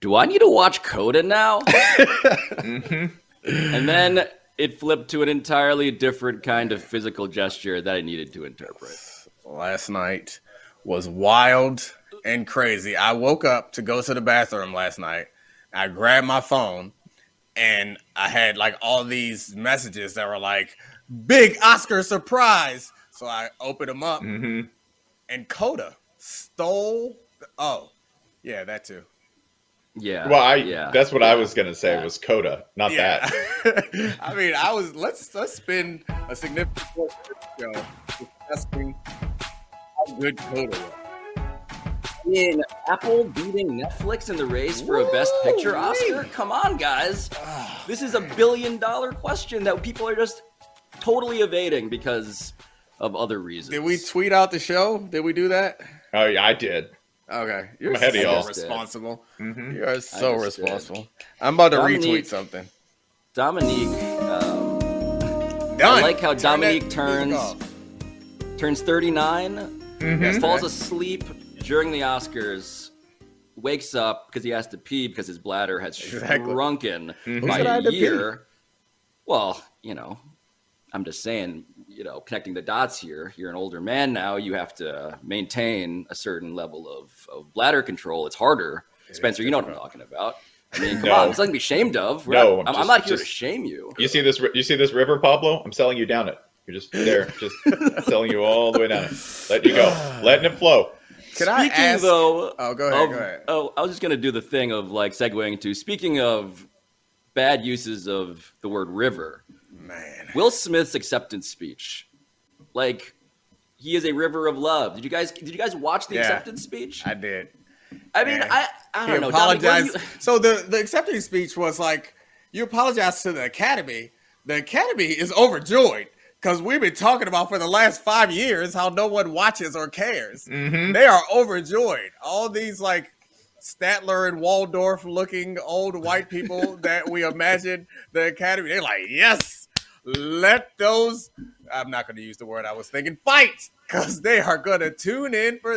do I need to watch Coda now? Mm-hmm. And then it flipped to an entirely different kind of physical gesture that I needed to interpret. Last night was wild and crazy. I woke up to go to the bathroom last night. I grabbed my phone and I had like all these messages that were like, big Oscar surprise. So I opened them up and Coda stole. Yeah, that too. Yeah. Well, that's what I was gonna say was Coda, not that. I mean, let's spend a significant portion of the show discussing how good Coda was. In Apple beating Netflix in the race for a Best Picture Oscar? Come on, guys. This is $1 billion question that people are just totally evading because of other reasons. Did we tweet out the show? Did we do that? Oh yeah, I did. Okay, you're ahead of y'all. so responsible. Mm-hmm. You are so responsible. I'm about to retweet something. Dominique, Done. I like how Dominique turns 39, falls asleep during the Oscars, wakes up because he has to pee because his bladder has shrunken by a year. Well, I'm just saying, connecting the dots here. You're an older man now. You have to maintain a certain level of bladder control. It's harder. Spencer, you know what I'm talking about. I mean, come on. It's nothing to be ashamed of. I'm not here to shame you. You see this river, Pablo? I'm selling you down it. You're just there, just selling you all the way down it. Letting you go. Letting it flow. Go ahead. Go ahead. I was just going to do the thing of segueing to, speaking of bad uses of the word river. Man. Will Smith's acceptance speech, he is a river of love. Did you guys watch the acceptance speech? I did. I mean, I don't know. Apologized. So the acceptance speech was you apologize to the Academy. The Academy is overjoyed because we've been talking about for the last 5 years how no one watches or cares. Mm-hmm. They are overjoyed. All these Statler and Waldorf looking old white people that we imagine the Academy. They're like, yes. Let those, I'm not going to use the word I was thinking, fight, because they are going to tune in for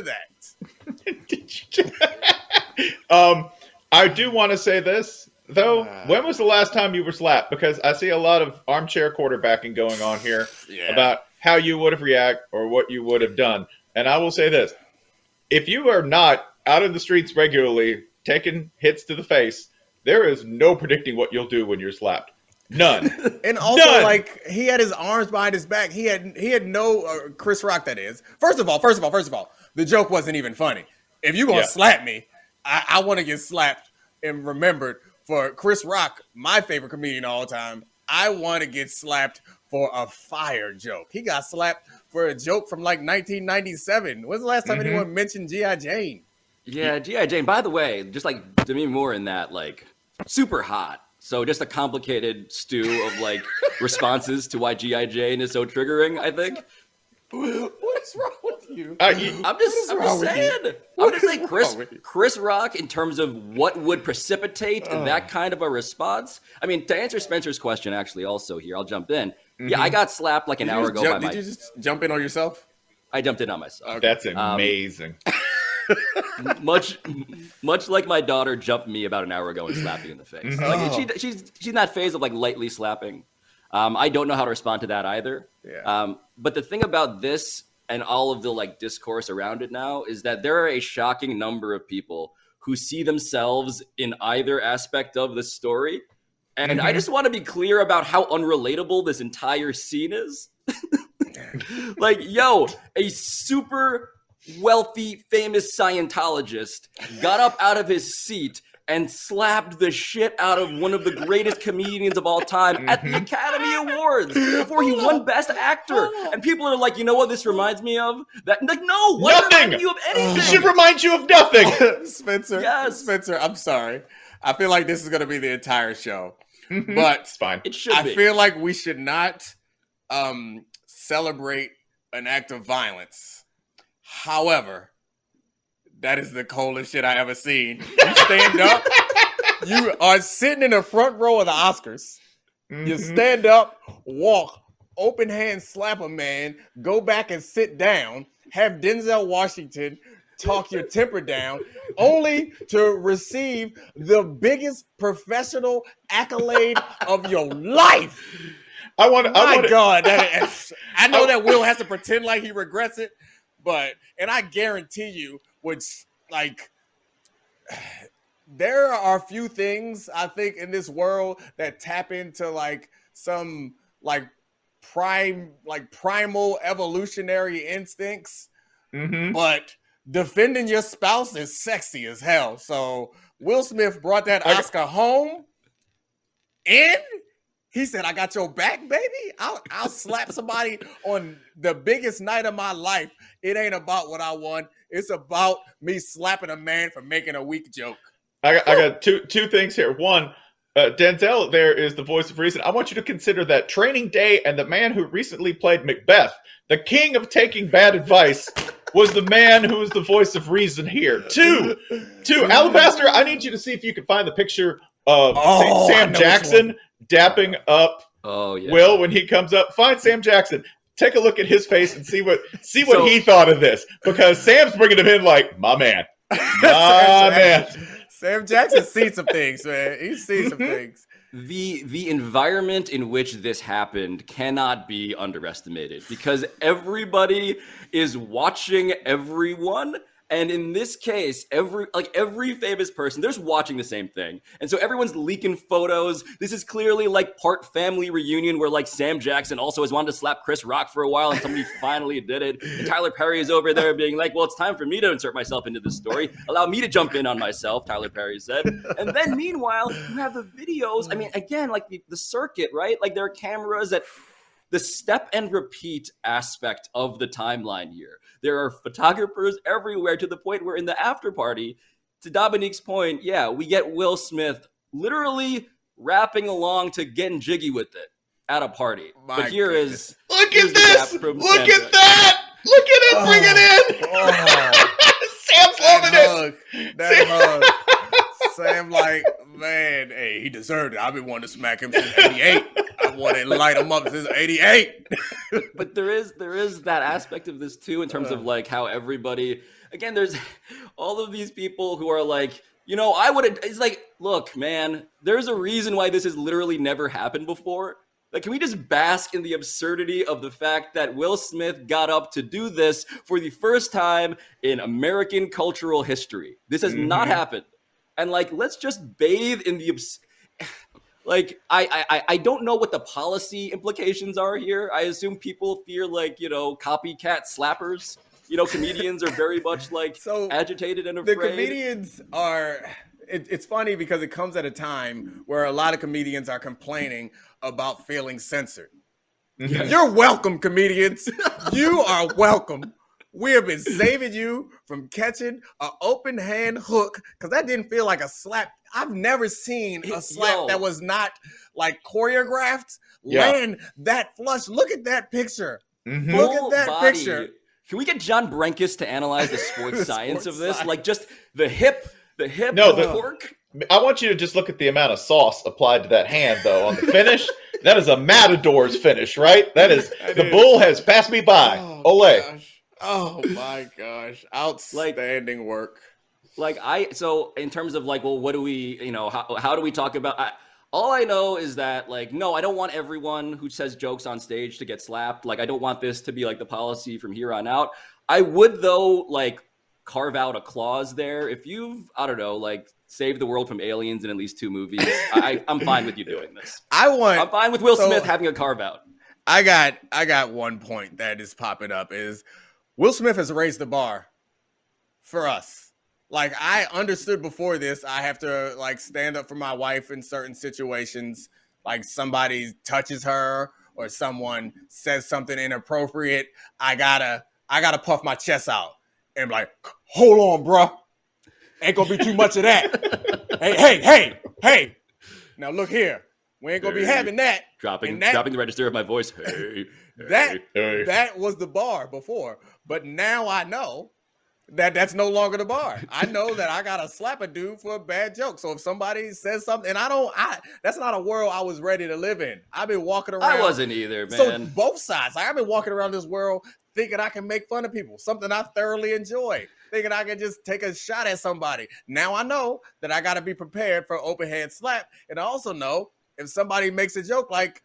that. I do want to say this, though. When was the last time you were slapped? Because I see a lot of armchair quarterbacking going on here about how you would have reacted or what you would have done. And I will say this. If you are not out in the streets regularly taking hits to the face, there is no predicting what you'll do when you're slapped. None. And also, he had his arms behind his back. He had no Chris Rock. That is. First of all, the joke wasn't even funny. If you're gonna slap me, I want to get slapped and remembered for Chris Rock, my favorite comedian of all time. I want to get slapped for a fire joke. He got slapped for a joke from 1997. When's the last time anyone mentioned G.I. Jane? Yeah, G.I. Jane. By the way, just Demi Moore in that, super hot. So just a complicated stew of responses to why G.I. Jane is so triggering, I think. What is wrong with you? I'm just saying. Chris Rock, in terms of what would precipitate that kind of a response. I mean, to answer Spencer's question, actually, also here, I'll jump in. Yeah, I got slapped an hour ago by Did you just jump in on yourself? I jumped in on myself. Okay. That's amazing. Much like my daughter jumped me about an hour ago and slapped me in the face. She's in that phase of lightly slapping. I don't know how to respond to that either. Yeah. But the thing about this and all of the discourse around it now is that there are a shocking number of people who see themselves in either aspect of the story. And I just want to be clear about how unrelatable this entire scene is. A super wealthy, famous Scientologist got up out of his seat and slapped the shit out of one of the greatest comedians of all time at the Academy Awards before he won Best Actor. And people are like, you know what this reminds me of? That no, what reminds you of anything? It should remind you of nothing. Spencer, yes. Spencer, I'm sorry. I feel like this is going to be the entire show. But it's fine. It should be. I feel like we should not celebrate an act of violence. However, that is the coldest shit I ever seen. You stand up. You are sitting in the front row of the Oscars. You stand up, walk, open hand slap a man, go back and sit down, have Denzel Washington talk your temper down, only to receive the biggest professional accolade of your life. I know that Will has to pretend like he regrets it, and I guarantee you, there are a few things I think in this world that tap into like some like primal evolutionary instincts, but defending your spouse is sexy as hell. So Will Smith brought that Oscar home, and he said, "I got your back, baby. I'll slap somebody on the biggest night of my life. It ain't about what I won. It's about me slapping a man for making a weak joke." I got two things here. One, Denzel there is the voice of reason. I want you to consider that Training Day and the man who recently played Macbeth, the king of taking bad advice, was the man who was the voice of reason here. Two, Alabaster, I need you to see if you can find the picture of Sam Jackson dapping up Will when he comes up. Find Sam Jackson. Take a look at his face and see what he thought of this, because Sam's bringing him in like, my man. My man. Sam Jackson's seen some things, man. He's seen some things. The environment in which this happened cannot be underestimated, because everybody is watching everyone. And in this case, every famous person, they're just watching the same thing. And so everyone's leaking photos. This is clearly like part family reunion where like Sam Jackson also has wanted to slap Chris Rock for a while, and somebody finally did it. And Tyler Perry is over there being like, well, it's time for me to insert myself into this story. Allow me to jump in on myself, Tyler Perry said. And then meanwhile, you have the videos. I mean, again, like the circuit, right? Like there are cameras at the step and repeat aspect of the timeline here. There are photographers everywhere, to the point where in the after party, to Dominique's point, we get Will Smith literally rapping along to Getting Jiggy with It at a party. Look at this! Look at that! Look at it! Bring it in! Sam's loving it! That hug. Sam like, man, hey, he deserved it. I've been wanting to smack him since 88. I wanted to light him up since 88. But there is that aspect of this too, in terms of like how everybody, again, there's all of these people who are like, I would have, it's like, look, man, there's a reason why this has literally never happened before. Like, can we just bask in the absurdity of the fact that Will Smith got up to do this for the first time in American cultural history? This has not happened. And like, let's just bathe in the like, I don't know what the policy implications are here. I assume people fear like, copycat slappers. Comedians are very much like agitated and afraid. The comedians are, it's funny because it comes at a time where a lot of comedians are complaining about feeling censored. Yes. You're welcome, comedians. You are welcome. We have been saving you from catching an open hand hook, because that didn't feel like a slap. I've never seen a slap that was not like choreographed land that flush. Look at that picture. Look at that picture. Can we get John Brenkis to analyze the sports science of this? Like just the hip, the torque. I want you to just look at the amount of sauce applied to that hand, though, on the finish. That is a Matador's finish, right? That is, the bull has passed me by. Ole. Gosh. Oh my gosh. Outstanding work. So in terms of like, well, what do we, how do we talk about, all I know is that like, no, I don't want everyone who says jokes on stage to get slapped. Like, I don't want this to be like the policy from here on out. I would though, like, carve out a clause there. If you've, I don't know, like saved the world from aliens in at least 2 movies, I'm fine with you doing this. I'm fine with Will Smith having a carve out. I got one point that is popping up is Will Smith has raised the bar for us. Like, I understood before this, I have to like stand up for my wife in certain situations. Like somebody touches her or someone says something inappropriate. I gotta puff my chest out and be like, hold on, bro. Ain't gonna be too much of that. Hey. Now look here. We ain't gonna be having that. Dropping the register of my voice. That was the bar before. But now I know that that's no longer the bar. I know that I gotta slap a dude for a bad joke. So if somebody says something, and that's not a world I was ready to live in. I've been walking around. I wasn't either, man. So both sides. Like, I've been walking around this world thinking I can make fun of people, something I thoroughly enjoy, thinking I can just take a shot at somebody. Now I know that I got to be prepared for an open hand slap. And I also know if somebody makes a joke, like,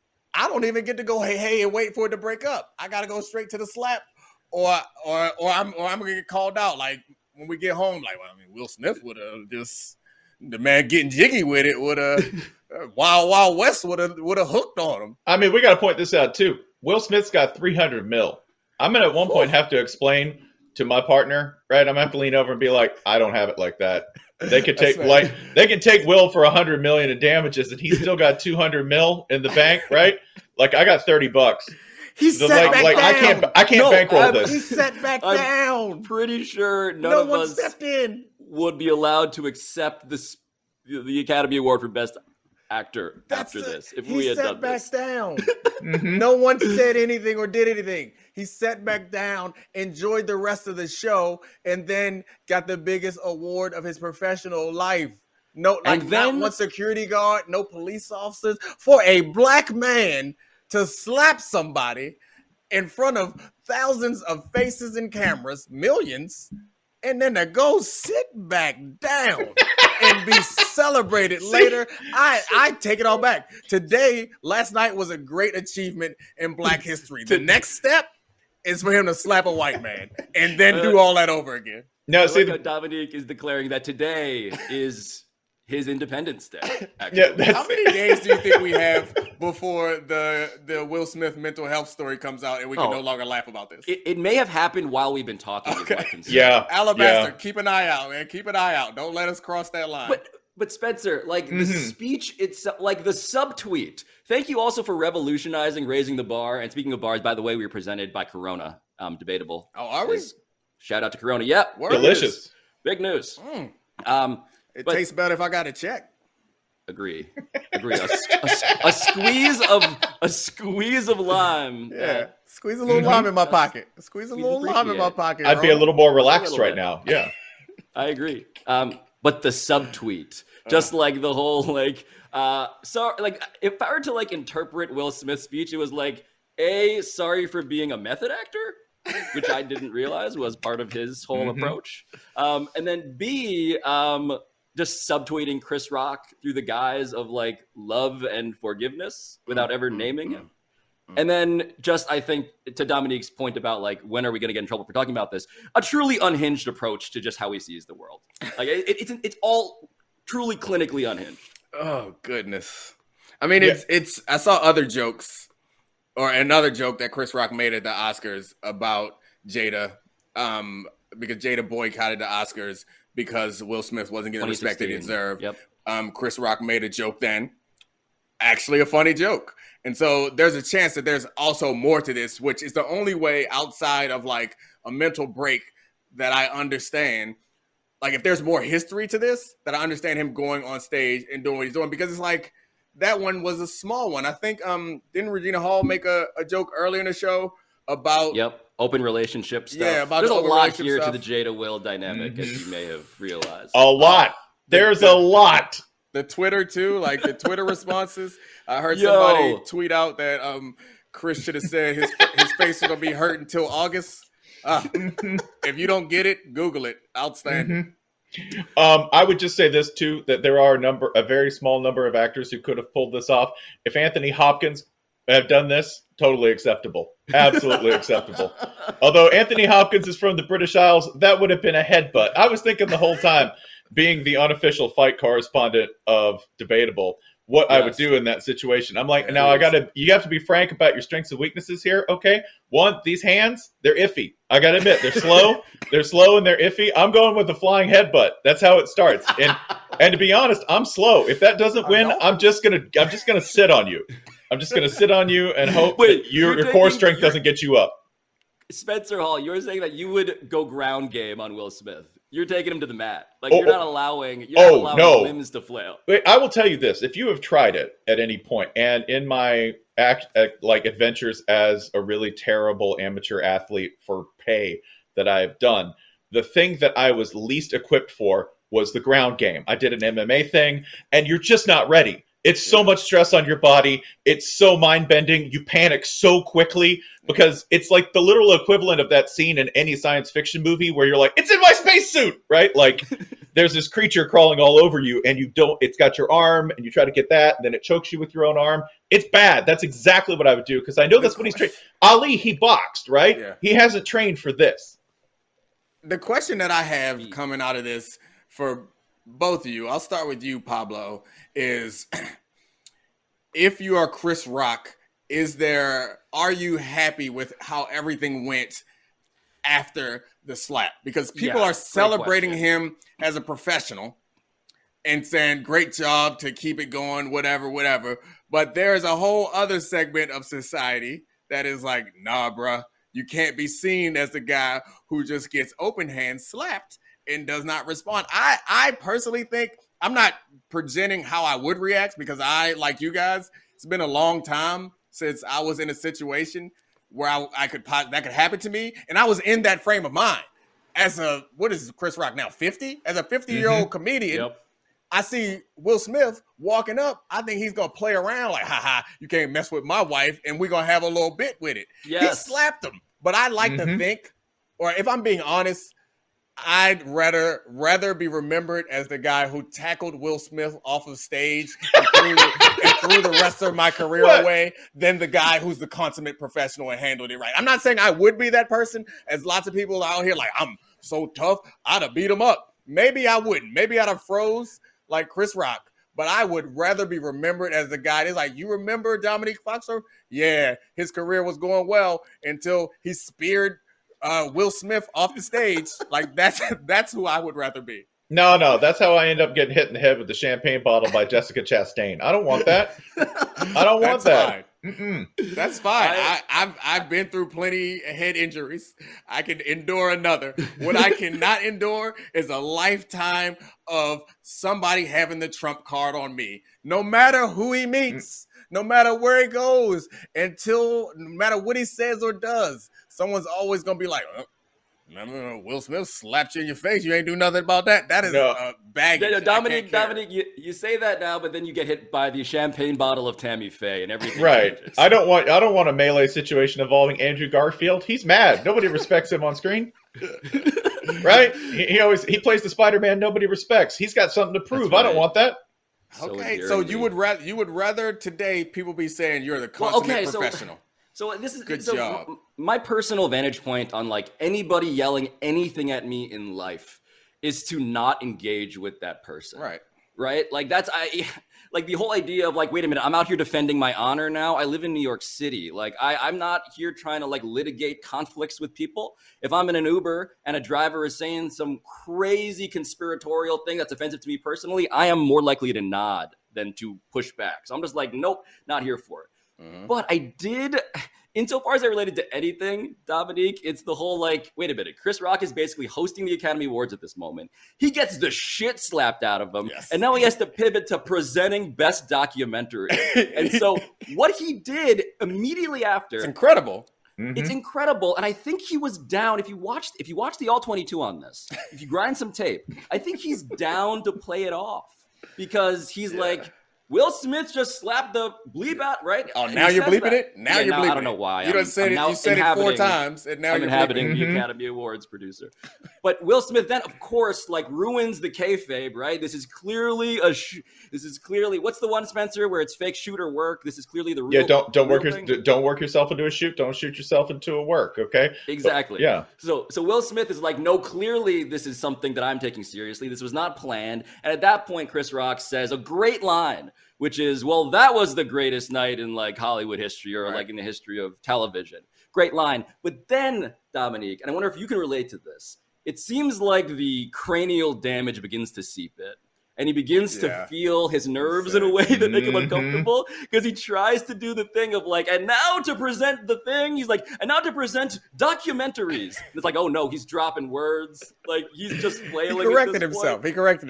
I don't even get to go, hey, and wait for it to break up. I got to go straight to the slap, or I'm going to get called out. Like, when we get home, like, well, I mean, Will Smith would have just, the man getting jiggy with it would have, Wild West would have hooked on him. I mean, we got to point this out too. Will Smith's got $300 million. I'm gonna at one point have to explain to my partner, right? I'm gonna have to lean over and be like, I don't have it like that. They could take they can take Will for $100 million in damages, and he's still got $200 million in the bank, right? Like, I got $30. He's set back down. I can't bankroll this. He's set back down. Pretty sure none of us stepped in. Would be allowed to accept the Academy Award for Best Actor after this. If we had done this, he sat back down. No one said anything or did anything. He sat back down, enjoyed the rest of the show, and then got the biggest award of his professional life. Not one security guard, no police officers, for a black man to slap somebody in front of thousands of faces and cameras, millions, and then to go sit back down and be celebrated later. I take it all back. Last night was a great achievement in Black history. The next step is for him to slap a white man and then do all that over again. No, see, Dominique is declaring that today is his Independence Day. Yeah, how many days do you think we have before the Will Smith mental health story comes out and we can no longer laugh about this? It may have happened while we've been talking. Okay. Yeah. Alabaster, keep an eye out, man. Keep an eye out. Don't let us cross that line. But Spencer, like the speech, it's like the subtweet. Thank you also for revolutionizing Raising the Bar. And speaking of bars, by the way, we were presented by Corona. Debatable. Oh, are we? Shout out to Corona. Yep. Delicious. Big news. It tastes better if I got a check. Agree. A squeeze of lime. Yeah. Squeeze a little lime in my pocket. Squeeze a little lime in my pocket. I'd be a little more relaxed right now. Yeah. I agree. But the subtweet, just like the whole if I were to interpret Will Smith's speech, it was like, A, sorry for being a method actor, which I didn't realize was part of his whole approach. And then B, just subtweeting Chris Rock through the guise of love and forgiveness without ever naming him. And then I think to Dominique's point about when are we going to get in trouble for talking about this, a truly unhinged approach to just how he sees the world. It's all truly clinically unhinged. Oh goodness. I mean, it's I saw other jokes or another joke that Chris Rock made at the Oscars about Jada, because Jada boycotted the Oscars because Will Smith wasn't getting the respect that he deserved. Yep. Chris Rock made a joke then, actually a funny joke. And so there's a chance that there's also more to this, which is the only way outside of a mental break that I understand. If there's more history to this, that I understand him going on stage and doing what he's doing, because it's that one was a small one. I think, didn't Regina Hall make a joke earlier in the show about open relationship stuff? Yeah, there's a lot here to the Jada Will dynamic, as you may have realized. A lot. There's a lot. The Twitter too, the Twitter responses. I heard somebody tweet out that Chris should have said his face was gonna be hurt until August. If you don't get it, Google it. Outstanding. I would just say this too, that there are a very small number of actors who could have pulled this off. If Anthony Hopkins had done this, totally acceptable. Absolutely acceptable. Although Anthony Hopkins is from the British Isles, that would have been a headbutt. I was thinking the whole time, being the unofficial fight correspondent of Debatable, what I would do in that situation. I'm like, you have to be frank about your strengths and weaknesses here. Okay. One, these hands, they're iffy. I got to admit, they're slow. They're slow and they're iffy. I'm going with the flying headbutt. That's how it starts. And to be honest, I'm slow. If that doesn't win, I'm just going to sit on you. I'm just going to sit on you and hope that your core strength doesn't get you up. Spencer Hall, you're saying that you would go ground game on Will Smith. You're taking him to the mat. You're not allowing limbs to flail. Wait, I will tell you this. If you have tried it at any point, and in my adventures as a really terrible amateur athlete for pay that I've done, the thing that I was least equipped for was the ground game. I did an MMA thing, and you're just not ready. It's so much stress on your body. It's so mind-bending. You panic so quickly because it's like the literal equivalent of that scene in any science fiction movie where you're like, it's in my spacesuit, right? Like there's this creature crawling all over you and it's got your arm and you try to get that and then it chokes you with your own arm. It's bad. That's exactly what I would do because I know that's what he's trained. Ali, he boxed, right? Yeah. He hasn't trained for this. The question that I have coming out of this for both of you, I'll start with you, Pablo, is if you are Chris Rock, are you happy with how everything went after the slap? Because people are celebrating him as a professional and saying, great job to keep it going, whatever. But there's a whole other segment of society that is like, nah, bruh, you can't be seen as the guy who just gets open hand slapped and does not respond. I personally think, I'm not presenting how I would react because like you guys, it's been a long time since I was in a situation where that could happen to me. And I was in that frame of mind what is Chris Rock now, 50? As a 50-year-old comedian, I see Will Smith walking up. I think he's going to play around like, haha, you can't mess with my wife. And we're going to have a little bit with it. Yes. He slapped him. But I like to think, or if I'm being honest, I'd rather be remembered as the guy who tackled Will Smith off of stage and threw the rest of my career away than the guy who's the consummate professional and handled it right. I'm not saying I would be that person, as lots of people out here like, I'm so tough, I'd have beat him up. Maybe I wouldn't. Maybe I'd have froze like Chris Rock. But I would rather be remembered as the guy that's like, you remember Dominique Foxer? Yeah, his career was going well until he speared Will Smith off the stage. Like that's who I would rather be. No, that's how I end up getting hit in the head with the champagne bottle by Jessica Chastain. I don't want that. I don't want that. That's fine. I've been through plenty of head injuries. I can endure another. What I cannot endure is a lifetime of somebody having the trump card on me. No matter who he meets, no matter where he goes, no matter what he says or does, someone's always going to be like, remember Will Smith slapped you in your face. You ain't do nothing about that. That is baggage. Yeah, Dominic, you say that now, but then you get hit by the champagne bottle of Tammy Faye and everything. Right. Changes. I don't want a melee situation involving Andrew Garfield. He's mad. Nobody respects him on screen. Right? He plays the Spider-Man nobody respects. He's got something to prove. Right. I don't want that. Okay, so you would rather today people be saying you're the consummate professional. So this is good job. My personal vantage point on like anybody yelling anything at me in life is to not engage with that person. Right? Like like the whole idea of like, wait a minute, I'm out here defending my honor now. I live in New York City. Like I'm not here trying to like litigate conflicts with people. If I'm in an Uber and a driver is saying some crazy conspiratorial thing that's offensive to me personally, I am more likely to nod than to push back. So I'm just like, nope, not here for it. But I did, insofar as I related to anything, Dominique, it's the whole like, wait a minute, Chris Rock is basically hosting the Academy Awards at this moment. He gets the shit slapped out of him, and now he has to pivot to presenting Best Documentary. And so what he did immediately after... It's incredible. It's incredible, and I think he was down. If you watch the All 22 on this, if you grind some tape, I think he's down to play it off because he's like... Will Smith just slapped the bleep out, right? Oh, now you're bleeping it? Now you're bleeping it. I don't know why. You said it 4 times, and now I'm inhabiting the Academy Awards producer. But Will Smith then, of course, like ruins the kayfabe, right? This is clearly what's the one, Spencer, where it's fake shoot or work? This is clearly the real. Yeah, don't work yourself into a shoot. Don't shoot yourself into a work. Okay. Exactly. But, yeah. So Will Smith is like, no, clearly this is something that I'm taking seriously. This was not planned. And at that point, Chris Rock says a great line, which is, well, that was the greatest night in like Hollywood history or like in the history of television. Great line. But then, Dominique, and I wonder if you can relate to this, it seems like the cranial damage begins to seep in. And he begins to feel his nerves in a way that make him uncomfortable because he tries to do the thing of like, and now to present the thing. He's like, and now to present documentaries. And it's like, oh no, he's dropping words. Like he's just flailing. He corrected himself. He corrected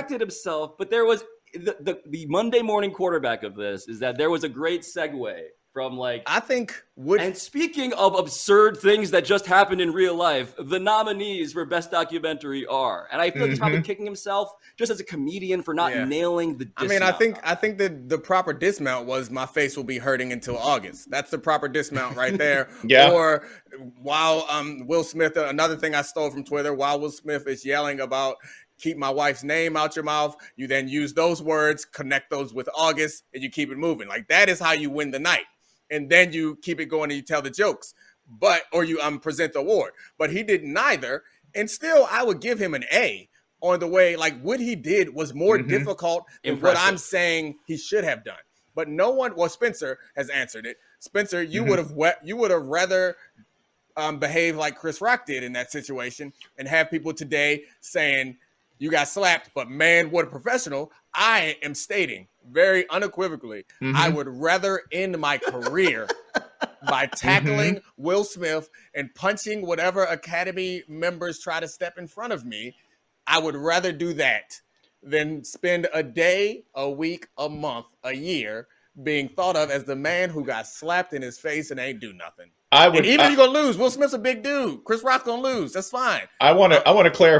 himself. But there was the Monday morning quarterback of this is that there was a great segue from like. I think And speaking of absurd things that just happened in real life, the nominees for Best Documentary are, and I feel like he's probably kicking himself just as a comedian for not nailing the dismount. I mean, I think that the proper dismount was "My face will be hurting until August." That's the proper dismount right there. Yeah. Or while Will Smith, another thing I stole from Twitter, while Will Smith is yelling about "keep my wife's name out your mouth," you then use those words, connect those with August, and you keep it moving. Like that is how you win the night. And then you keep it going and you tell the jokes, or you present the award. But he did neither, and still I would give him an A on the way. Like what he did was more difficult than what I'm saying he should have done. But no one, well, Spencer has answered it. Spencer, you would have rather behave like Chris Rock did in that situation and have people today saying you got slapped, but man, what a professional. I am stating very unequivocally, I would rather end my career by tackling Will Smith and punching whatever Academy members try to step in front of me. I would rather do that than spend a day, a week, a month, a year being thought of as the man who got slapped in his face and ain't do nothing. And even if you're gonna lose, Will Smith's a big dude. Chris Rock's gonna lose. That's fine. I want to clarify.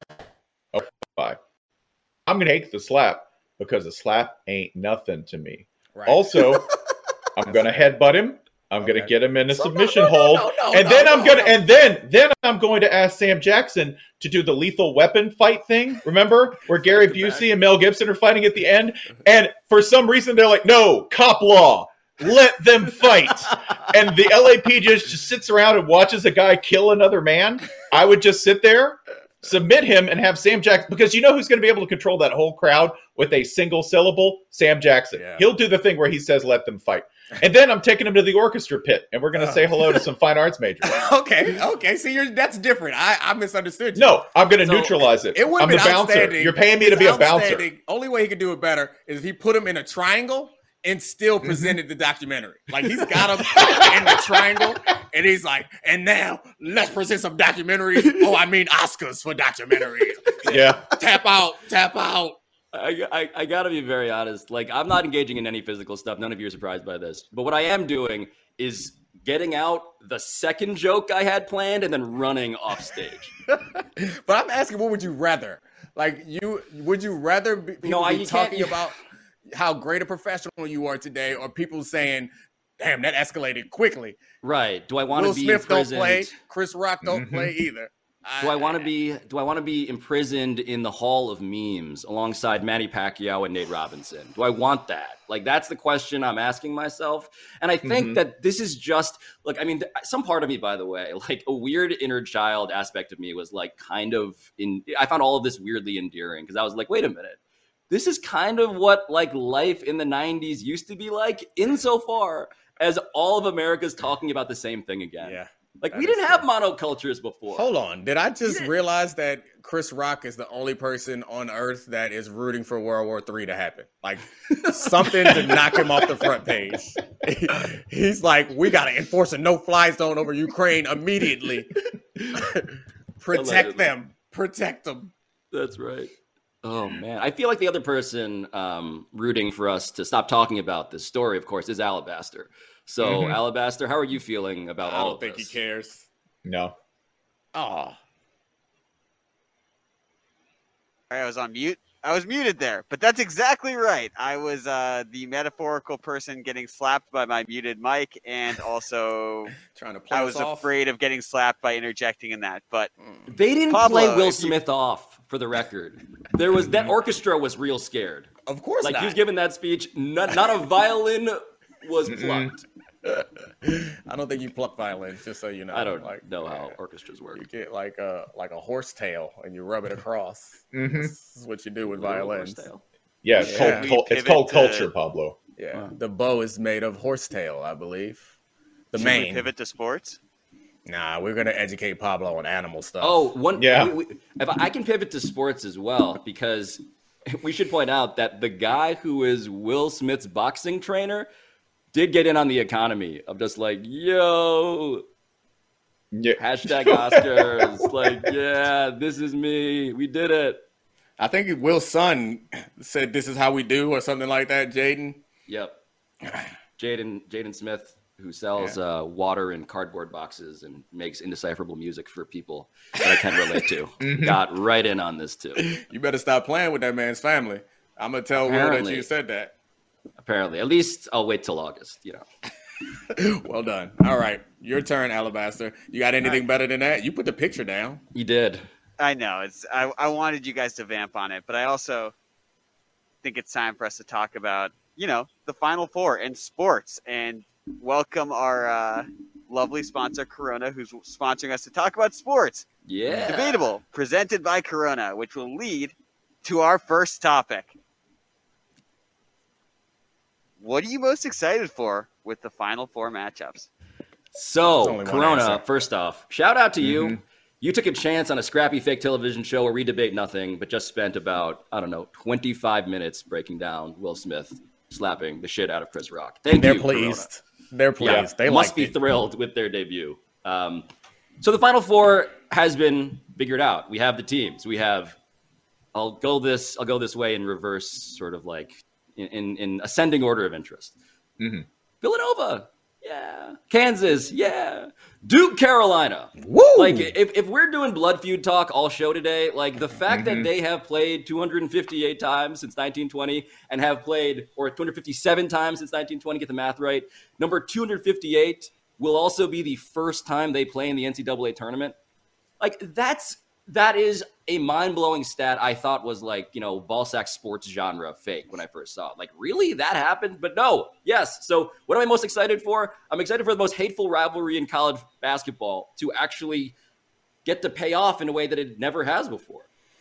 I'm gonna hate the slap because the slap ain't nothing to me. Right. Also, I'm gonna headbutt him. I'm gonna get him in a submission hold, and then I'm going to ask Sam Jackson to do the Lethal Weapon fight thing. Remember where Gary Busey and Mel Gibson are fighting at the end, and for some reason they're like, "No, cop law, let them fight." And the LAP just sits around and watches a guy kill another man. I would just sit there, submit him, and have Sam Jackson, because you know who's going to be able to control that whole crowd with a single syllable? Sam Jackson. Yeah. He'll do the thing where he says, "Let them fight." And then I'm taking him to the orchestra pit, and we're going to say hello to some fine arts majors. Okay. See, that's different. I misunderstood you. No, I'm going to neutralize it. It would I'm be the bouncer. You're paying me to be a bouncer. Only way he could do it better is if he put him in a triangle and still presented the documentary. Like he's got him in the triangle, and he's like, "And now let's present some documentaries." Oh, I mean Oscars for documentaries. Yeah. Tap out. I gotta be very honest. Like, I'm not engaging in any physical stuff. None of you are surprised by this. But what I am doing is getting out the second joke I had planned and then running off stage. But I'm asking, what would you rather? Like, would you rather be talking about how great a professional you are today, or people saying, "Damn, that escalated quickly"? Right. Do I want to be Smith imprisoned? Don't play. Chris Rock don't play either. Do I want to be imprisoned in the Hall of Memes alongside Manny Pacquiao and Nate Robinson? Do I want that? Like, that's the question I'm asking myself. And I think that this is just, like, I mean, some part of me, by the way, like a weird inner child aspect of me was like kind of I found all of this weirdly endearing, because I was like, wait a minute. This is kind of what like life in the 90s used to be like, insofar as all of America's talking about the same thing again. Yeah. Like, we didn't have monocultures before. Hold on. Did I just realize that Chris Rock is the only person on earth that is rooting for World War III to happen? Like, something to knock him off the front page. He's like, we got to enforce a no-fly zone over Ukraine immediately. Protect them. That's right. Oh, man. I feel like the other person rooting for us to stop talking about this story, of course, is Alabaster. So, Alabaster, how are you feeling about all of this? I don't think he cares. No. Oh. I was on mute. I was muted there, but that's exactly right. I was the metaphorical person getting slapped by my muted mic, and also trying to play I was afraid of getting slapped by interjecting in that. But they didn't play Will Smith off, for the record. There was that orchestra was real scared. Of course, like not. He was giving that speech. Not a violin was plucked. I don't think you pluck violins, just so you know. I don't know how orchestras work. You get like a horse tail and you rub it across. This is what you do with violins. Yeah, it's called culture, Pablo. Yeah, the bow is made of horsetail, I believe. Should we pivot to sports? Nah, we're gonna educate Pablo on animal stuff. If I can pivot to sports as well, because we should point out that the guy who is Will Smith's boxing trainer did get in on the economy of just like, yo, hashtag Oscars. Like, yeah, this is me. We did it. I think Will's son said, "This is how we do," or something like that, Jaden. Yep. Jaden Smith, who sells water in cardboard boxes and makes indecipherable music for people that I can relate to, got right in on this too. You better stop playing with that man's family. I'm gonna tell Will that you said that. Apparently, at least I'll wait till August. Well done. All right, your turn, Alabaster. You got anything better than that? You put the picture down. You did. I know. I wanted you guys to vamp on it, but I also think it's time for us to talk about, the Final Four in sports and welcome our lovely sponsor, Corona, who's sponsoring us to talk about sports. Yeah. Debatable, presented by Corona, which will lead to our first topic. What are you most excited for with the Final Four matchups? So, Corona, first off, shout out to you. You took a chance on a scrappy fake television show where we debate nothing, but just spent about, 25 minutes breaking down Will Smith slapping the shit out of Chris Rock. They're pleased. They're pleased. Yeah, they must be thrilled with their debut. So the Final Four has been figured out. We have the teams. We have. I'll go this way in reverse, sort of like in ascending order of interest. Villanova. Yeah. Kansas, yeah. Duke, Carolina. Woo! Like, if we're doing blood feud talk all show today, like the fact that they have played 258 times since 1920 and have played, or 257 times since 1920, get the math right. Number 258 will also be the first time they play in the NCAA tournament. Like, that is a mind-blowing stat I thought was like, Ballsack sports genre fake when I first saw it. Like, really? That happened? But no. Yes. So what am I most excited for? I'm excited for the most hateful rivalry in college basketball to actually get to pay off in a way that it never has before.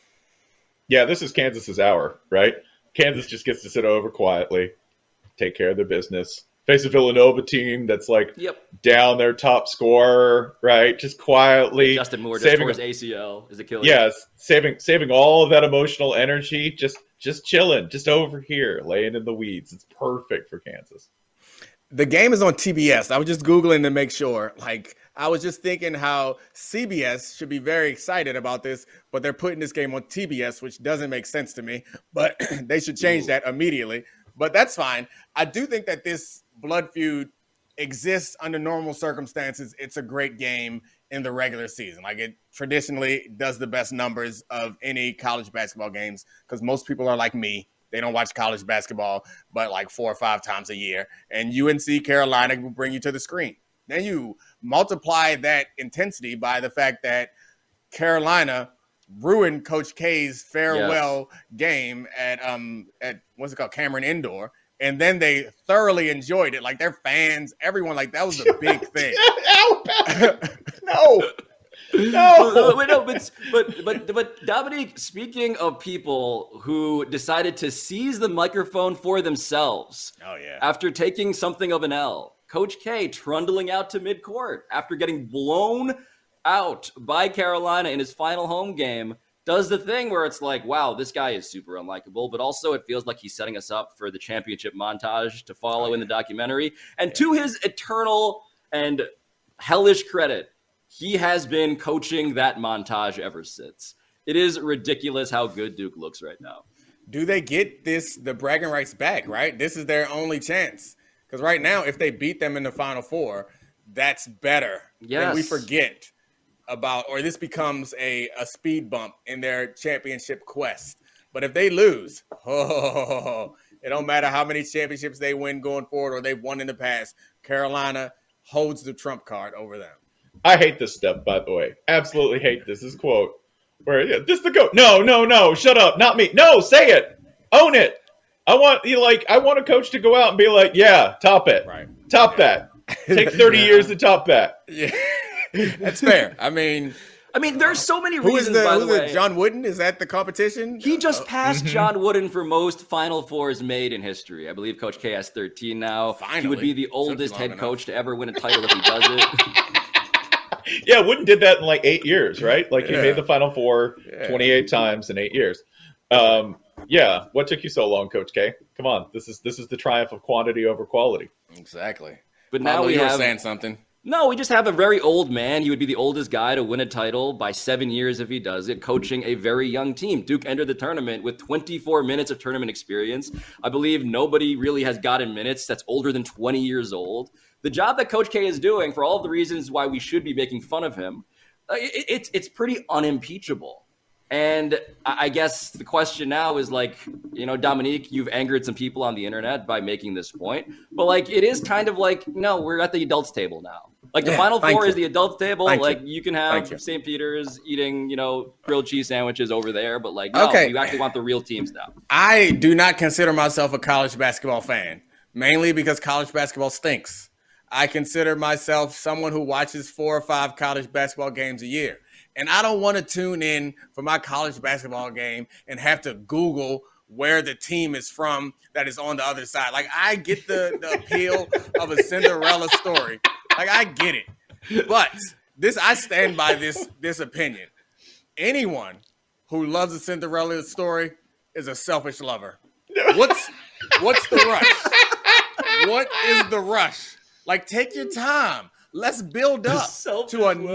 Yeah, this is Kansas's hour, right? Kansas just gets to sit over quietly, take care of their business. Face a Villanova team that's down their top scorer, right? Just quietly. Justin Moore just tore his ACL as a killer. Yes, saving all of that emotional energy, just chilling, just over here, laying in the weeds. It's perfect for Kansas. The game is on TBS. I was just Googling to make sure. Like, I was just thinking how CBS should be very excited about this, but they're putting this game on TBS, which doesn't make sense to me. But they should change that immediately. But that's fine. I do think that this blood feud exists under normal circumstances. It's a great game in the regular season. Like, it traditionally does the best numbers of any college basketball games because most people are like me. They don't watch college basketball but like 4 or 5 times a year. And UNC Carolina will bring you to the screen. Then you multiply that intensity by the fact that Carolina ruined Coach K's farewell game at what's it called, Cameron Indoor, and then they thoroughly enjoyed it. Like, their fans, everyone, like, that was a big thing. No. But Dominique, speaking of people who decided to seize the microphone for themselves, after taking something of an L, Coach K trundling out to midcourt after getting blown out by Carolina in his final home game, does the thing where it's like, wow, this guy is super unlikable, but also it feels like he's setting us up for the championship montage to follow in the documentary. And to his eternal and hellish credit, he has been coaching that montage ever since. It is ridiculous how good Duke looks right now. Do they get the bragging rights back, right? This is their only chance. Because right now, if they beat them in the Final Four, that's better. Yes. Then we forget about, or this becomes a speed bump in their championship quest. But if they lose, it don't matter how many championships they win going forward or they've won in the past. Carolina holds the trump card over them. I hate this stuff, by the way. Absolutely hate this. This quote where this is the goat. No, shut up, not me. No, say it, own it. I want a coach to go out and be like, yeah, top it, right? Top that. Take 30 years to top that. Yeah. That's fair. I mean, there's so many reasons, by the way. John Wooden? Is that the competition? He just passed John Wooden for most Final Fours made in history. I believe Coach K has 13 now. Finally. He would be the oldest head coach to ever win a title if he does it. Yeah, Wooden did that in like 8 years, right? Like, he made the Final Four 28 times in 8 years. Yeah, what took you so long, Coach K? Come on, this is the triumph of quantity over quality. Exactly. But now we were have saying something. No, we just have a very old man. He would be the oldest guy to win a title by 7 years if he does it, coaching a very young team. Duke entered the tournament with 24 minutes of tournament experience. I believe nobody really has gotten minutes that's older than 20 years old. The job that Coach K is doing, for all of the reasons why we should be making fun of him, it's pretty unimpeachable. And I guess the question now is like, Dominique, you've angered some people on the internet by making this point, but like, it is kind of like, no, we're at the adults table now. Like the Final Four is the adults table. You can have St. Peter's eating, grilled cheese sandwiches over there, but like, no, you actually want the real teams now. I do not consider myself a college basketball fan, mainly because college basketball stinks. I consider myself someone who watches 4 or 5 college basketball games a year. And I don't want to tune in for my college basketball game and have to Google where the team is from that is on the other side. Like, I get the appeal of a Cinderella story. Like, I get it. But I stand by this opinion. Anyone who loves a Cinderella story is a selfish lover. What's the rush? What is the rush? Like, take your time. Let's build up to a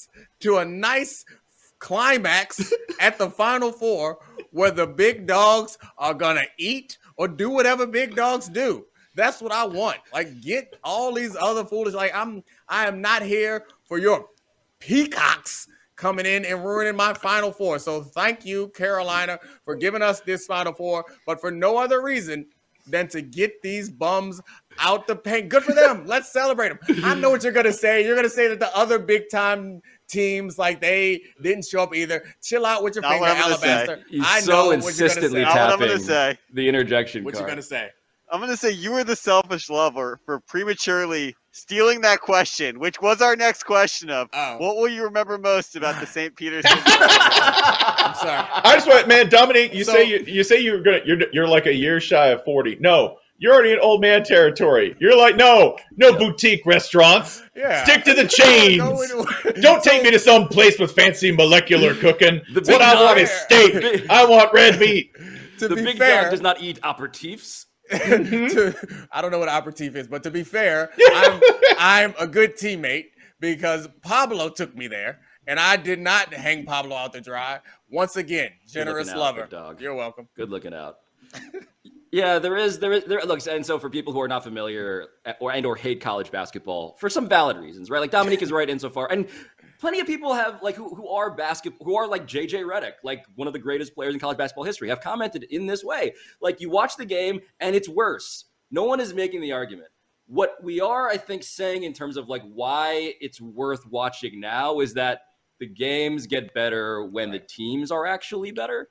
nice climax at the Final Four where the big dogs are gonna eat or do whatever big dogs do. That's what I want. Like, get all these other foolish. Like, I am not here for your peacocks coming in and ruining my Final Four. So thank you, Carolina, for giving us this Final Four, but for no other reason than to get these bums out the paint. Good for them. Let's celebrate them. I know what you're going to say. You're going to say that the other big-time teams, like, they didn't show up either. Chill out with your finger, Alabaster. I know insistently tapping the interjection card. What you going to say? I'm going to say you were the selfish lover for prematurely stealing that question, which was our next question of what will you remember most about the St. Peter's? I'm sorry. I just want, man, Dominique, you say you're like a year shy of 40. No, you're already in old man territory. You're like, no boutique restaurants. Yeah. Stick to the chains. Don't take me to some place with fancy molecular cooking. What I want is steak. I want red meat. The big dog does not eat aperitifs. I don't know what aperitif is, but to be fair, I'm a good teammate because Pablo took me there, and I did not hang Pablo out to dry. Once again, generous lover. Dog. You're welcome. Good looking out. Yeah, there is. Look, and so for people who are not familiar or hate college basketball for some valid reasons, right? Like Dominique is right insofar, and plenty of people have like who are like JJ Redick, like one of the greatest players in college basketball history, have commented in this way. Like, you watch the game and it's worse. No one is making the argument. What we are, I think, saying in terms of like why it's worth watching now is that the games get better when the teams are actually better.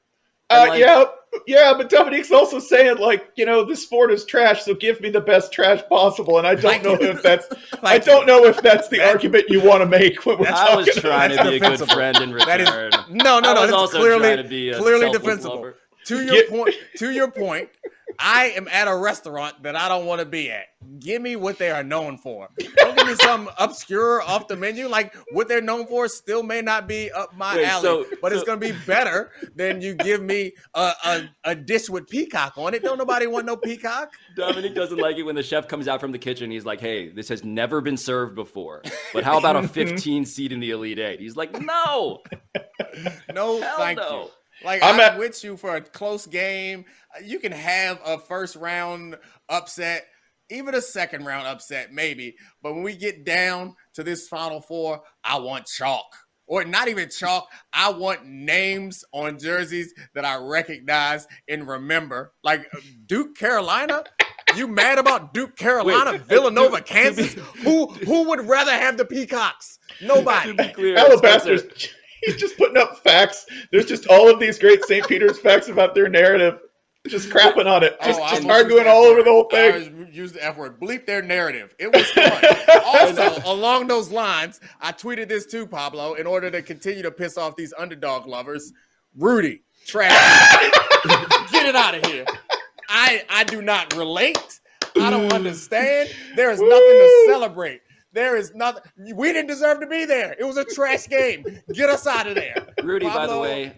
Yeah, but Dominique's also saying, like, this sport is trash, so give me the best trash possible. And I don't know if that's the argument you want to make when we're talking. I was trying to be a good friend in return. No. That's also clearly defensible. To your point, I am at a restaurant that I don't want to be at. Give me what they are known for. Don't give me some obscure off the menu. Like, what they're known for still may not be up my alley, but it's going to be better than you give me a dish with peacock on it. Don't nobody want no peacock. Dominique doesn't like it when the chef comes out from the kitchen. He's like, hey, this has never been served before, but how about a 15 seed in the Elite Eight? He's like, no. No, thank you. Like, I'm with you for a close game. You can have a first round upset, even a second round upset, maybe. But when we get down to this Final Four, I want chalk. Or not even chalk. I want names on jerseys that I recognize and remember. Like Duke, Carolina. You mad about Duke, Carolina, Villanova, Kansas? Who would rather have the Peacocks? Nobody. To be clear, Alabaster's... He's just putting up facts. There's just all of these great St. Peter's facts about their narrative. Just crapping on it. Just arguing all over the whole thing. I use the F word. Bleep their narrative. It was fun. Also, along those lines, I tweeted this too, Pablo, in order to continue to piss off these underdog lovers. Rudy, trash. Get it out of here. I do not relate. I don't understand. There is nothing to celebrate. There is nothing. We didn't deserve to be there. It was a trash game. Get us out of there. Rudy, Pablo, by the way,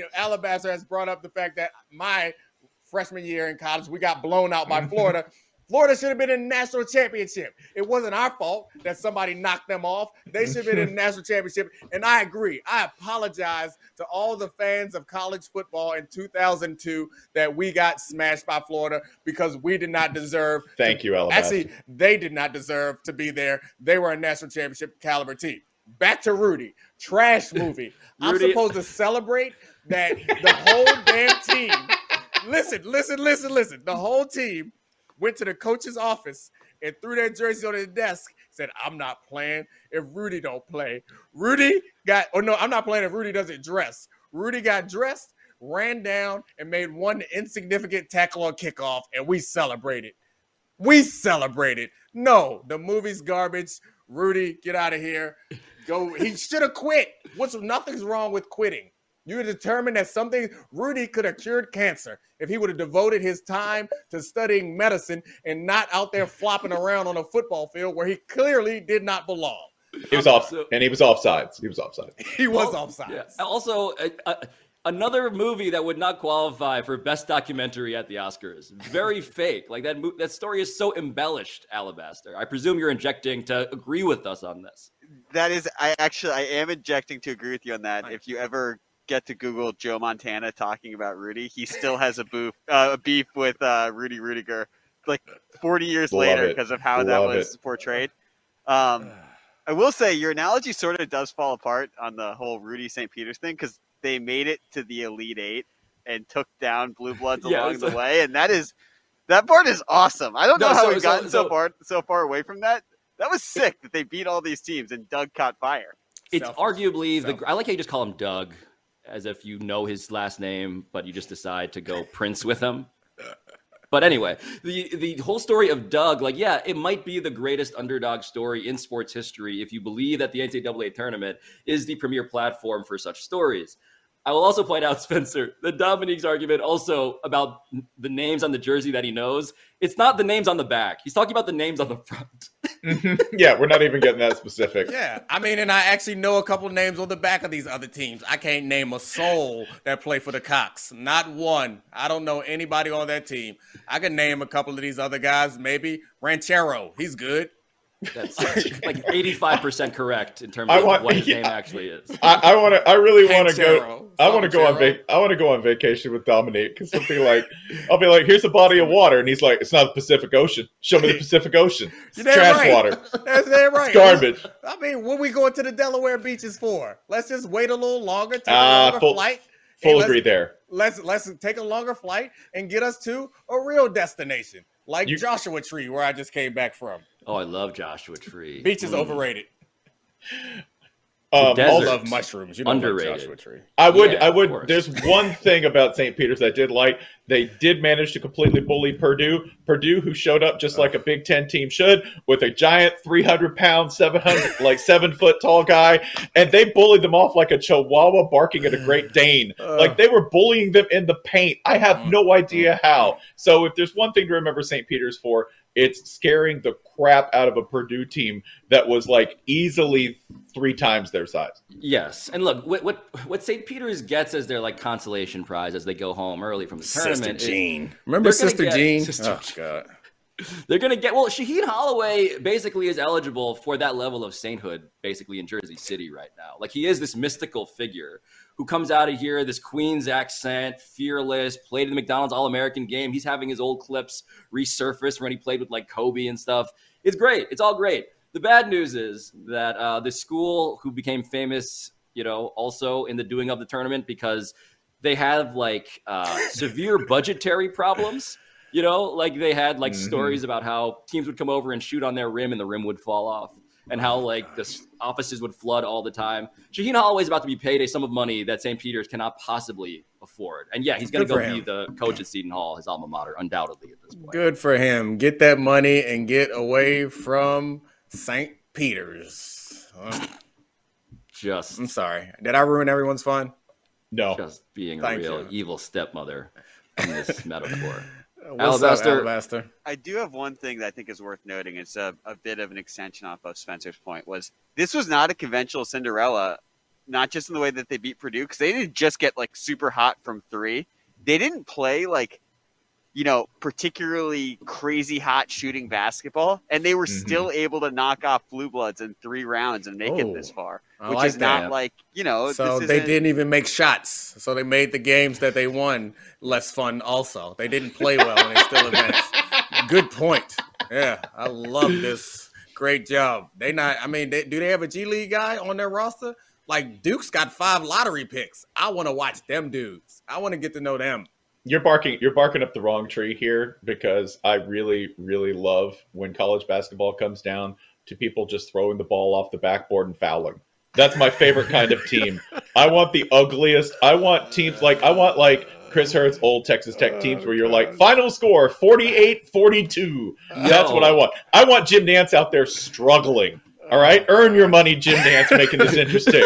Alabaster has brought up the fact that my freshman year in college, we got blown out by Florida Florida should have been in the national championship. It wasn't our fault that somebody knocked them off. They should have been in the national championship. And I agree. I apologize to all the fans of college football in 2002 that we got smashed by Florida because we did not deserve. Thank you, Alabama. Actually, they did not deserve to be there. They were a national championship caliber team. Back to Rudy. Trash movie. I'm supposed to celebrate that the whole damn team. Listen. The whole team went to the coach's office and threw their jersey on his desk, said, I'm not playing if Rudy don't play. I'm not playing if Rudy doesn't dress. Rudy got dressed, ran down, and made one insignificant tackle on kickoff, and we celebrated. No, the movie's garbage. Rudy, get out of here. Go. He should have quit. Nothing's wrong with quitting. You determined that Rudy could have cured cancer if he would have devoted his time to studying medicine and not out there flopping around on a football field where he clearly did not belong. He was offsides. He was offsides. He was offsides. Yeah. Also, another movie that would not qualify for best documentary at the Oscars. Very fake. Like that story is so embellished, Alabaster. I presume you're injecting to agree with us on this. That is, I am injecting to agree with you on that. If you ever get to Google Joe Montana talking about Rudy, he still has a beef with Rudy Rudiger, like 40 years later because of how that was portrayed. I will say your analogy sort of does fall apart on the whole Rudy St. Peter's thing because they made it to the Elite Eight and took down Blue Bloods along the way, and that part is awesome. I don't know how we've gotten so far away from that. That was sick that they beat all these teams and Doug caught fire. It's arguably I like how you just call him Doug, as if you know his last name, but you just decide to go Prince with him. But anyway, the whole story of Doug, it might be the greatest underdog story in sports history if you believe that the NCAA tournament is the premier platform for such stories. I will also point out, Spencer, that Dominique's argument also about the names on the jersey that he knows. It's not the names on the back. He's talking about the names on the front. Yeah, we're not even getting that specific. Yeah, I mean, and I actually know a couple of names on the back of these other teams. I can't name a soul that play for the Cox. Not one. I don't know anybody on that team. I can name a couple of these other guys. Maybe Ranchero. He's good. That's like 85% correct in terms of what his name actually is. I want to go on vacation with Dominique because I'll be like, here's a body of water, and he's like, it's not the Pacific Ocean. Show me the Pacific Ocean. It's trash water. That's right. It's garbage. I mean, what we going to the Delaware beaches for? Let's just wait a little longer, take a longer flight. Full agree there. Let's take a longer flight and get us to a real destination, like Joshua Tree, where I just came back from. Oh, I love Joshua Tree. Beach is overrated. I love mushrooms. You don't underrated. Like Joshua Tree. I would. There's one thing about St. Peter's I did like. They did manage to completely bully Purdue. Purdue, who showed up just like a Big Ten team should, with a giant 300-pound, 7-foot tall guy, and they bullied them off like a Chihuahua barking at a Great Dane. Like they were bullying them in the paint. I have no idea how. So if there's one thing to remember St. Peter's for, it's scaring the crap out of a Purdue team that was like easily 3 times their size. Yes, and look, what St. Peter's gets as their like consolation prize as they go home early from the tournament. Sister Jean, remember Sister Jean? Oh God, they're gonna get Shaheen Holloway basically is eligible for that level of sainthood, basically in Jersey City right now. Like he is this mystical figure who comes out of here, this Queens accent, fearless, played in the McDonald's All-American game. He's having his old clips resurface when he played with like Kobe and stuff. It's great. It's all great. The bad news is that the school who became famous, also in the doing of the tournament because they have like severe budgetary problems. Like they had like stories about how teams would come over and shoot on their rim and the rim would fall off. And how like the offices would flood all the time. Shaheen Holloway is about to be paid a sum of money that St. Peter's cannot possibly afford. And yeah, he's going to go be the coach at Seton Hall, his alma mater, undoubtedly at this point. Good for him. Get that money and get away from St. Peter's. I'm sorry. Did I ruin everyone's fun? No. Just being a real evil stepmother in this metaphor. What's up, Alabaster? I do have one thing that I think is worth noting. It's a bit of an extension off of Spencer's point. This was not a conventional Cinderella, not just in the way that they beat Purdue, because they didn't just get like super hot from 3. They didn't play like particularly crazy hot shooting basketball, and they were still able to knock off Blue Bloods in 3 rounds and make it this far, which is not like, So they didn't even make shots. So they made the games that they won less fun also. They didn't play well and they still advanced. Good point. Yeah, I love this. Great job. Do they have a G League guy on their roster? Like, Duke's got 5 lottery picks. I want to watch them dudes. I want to get to know them. You're barking up the wrong tree here, because I really, really love when college basketball comes down to people just throwing the ball off the backboard and fouling. That's my favorite kind of team. I want the ugliest. I want teams like Chris Hurt's old Texas Tech teams where you're like, final score 48-42. That's what I want. I want Jim Nantz out there struggling. All right? Earn your money, Jim Nantz, making this interesting.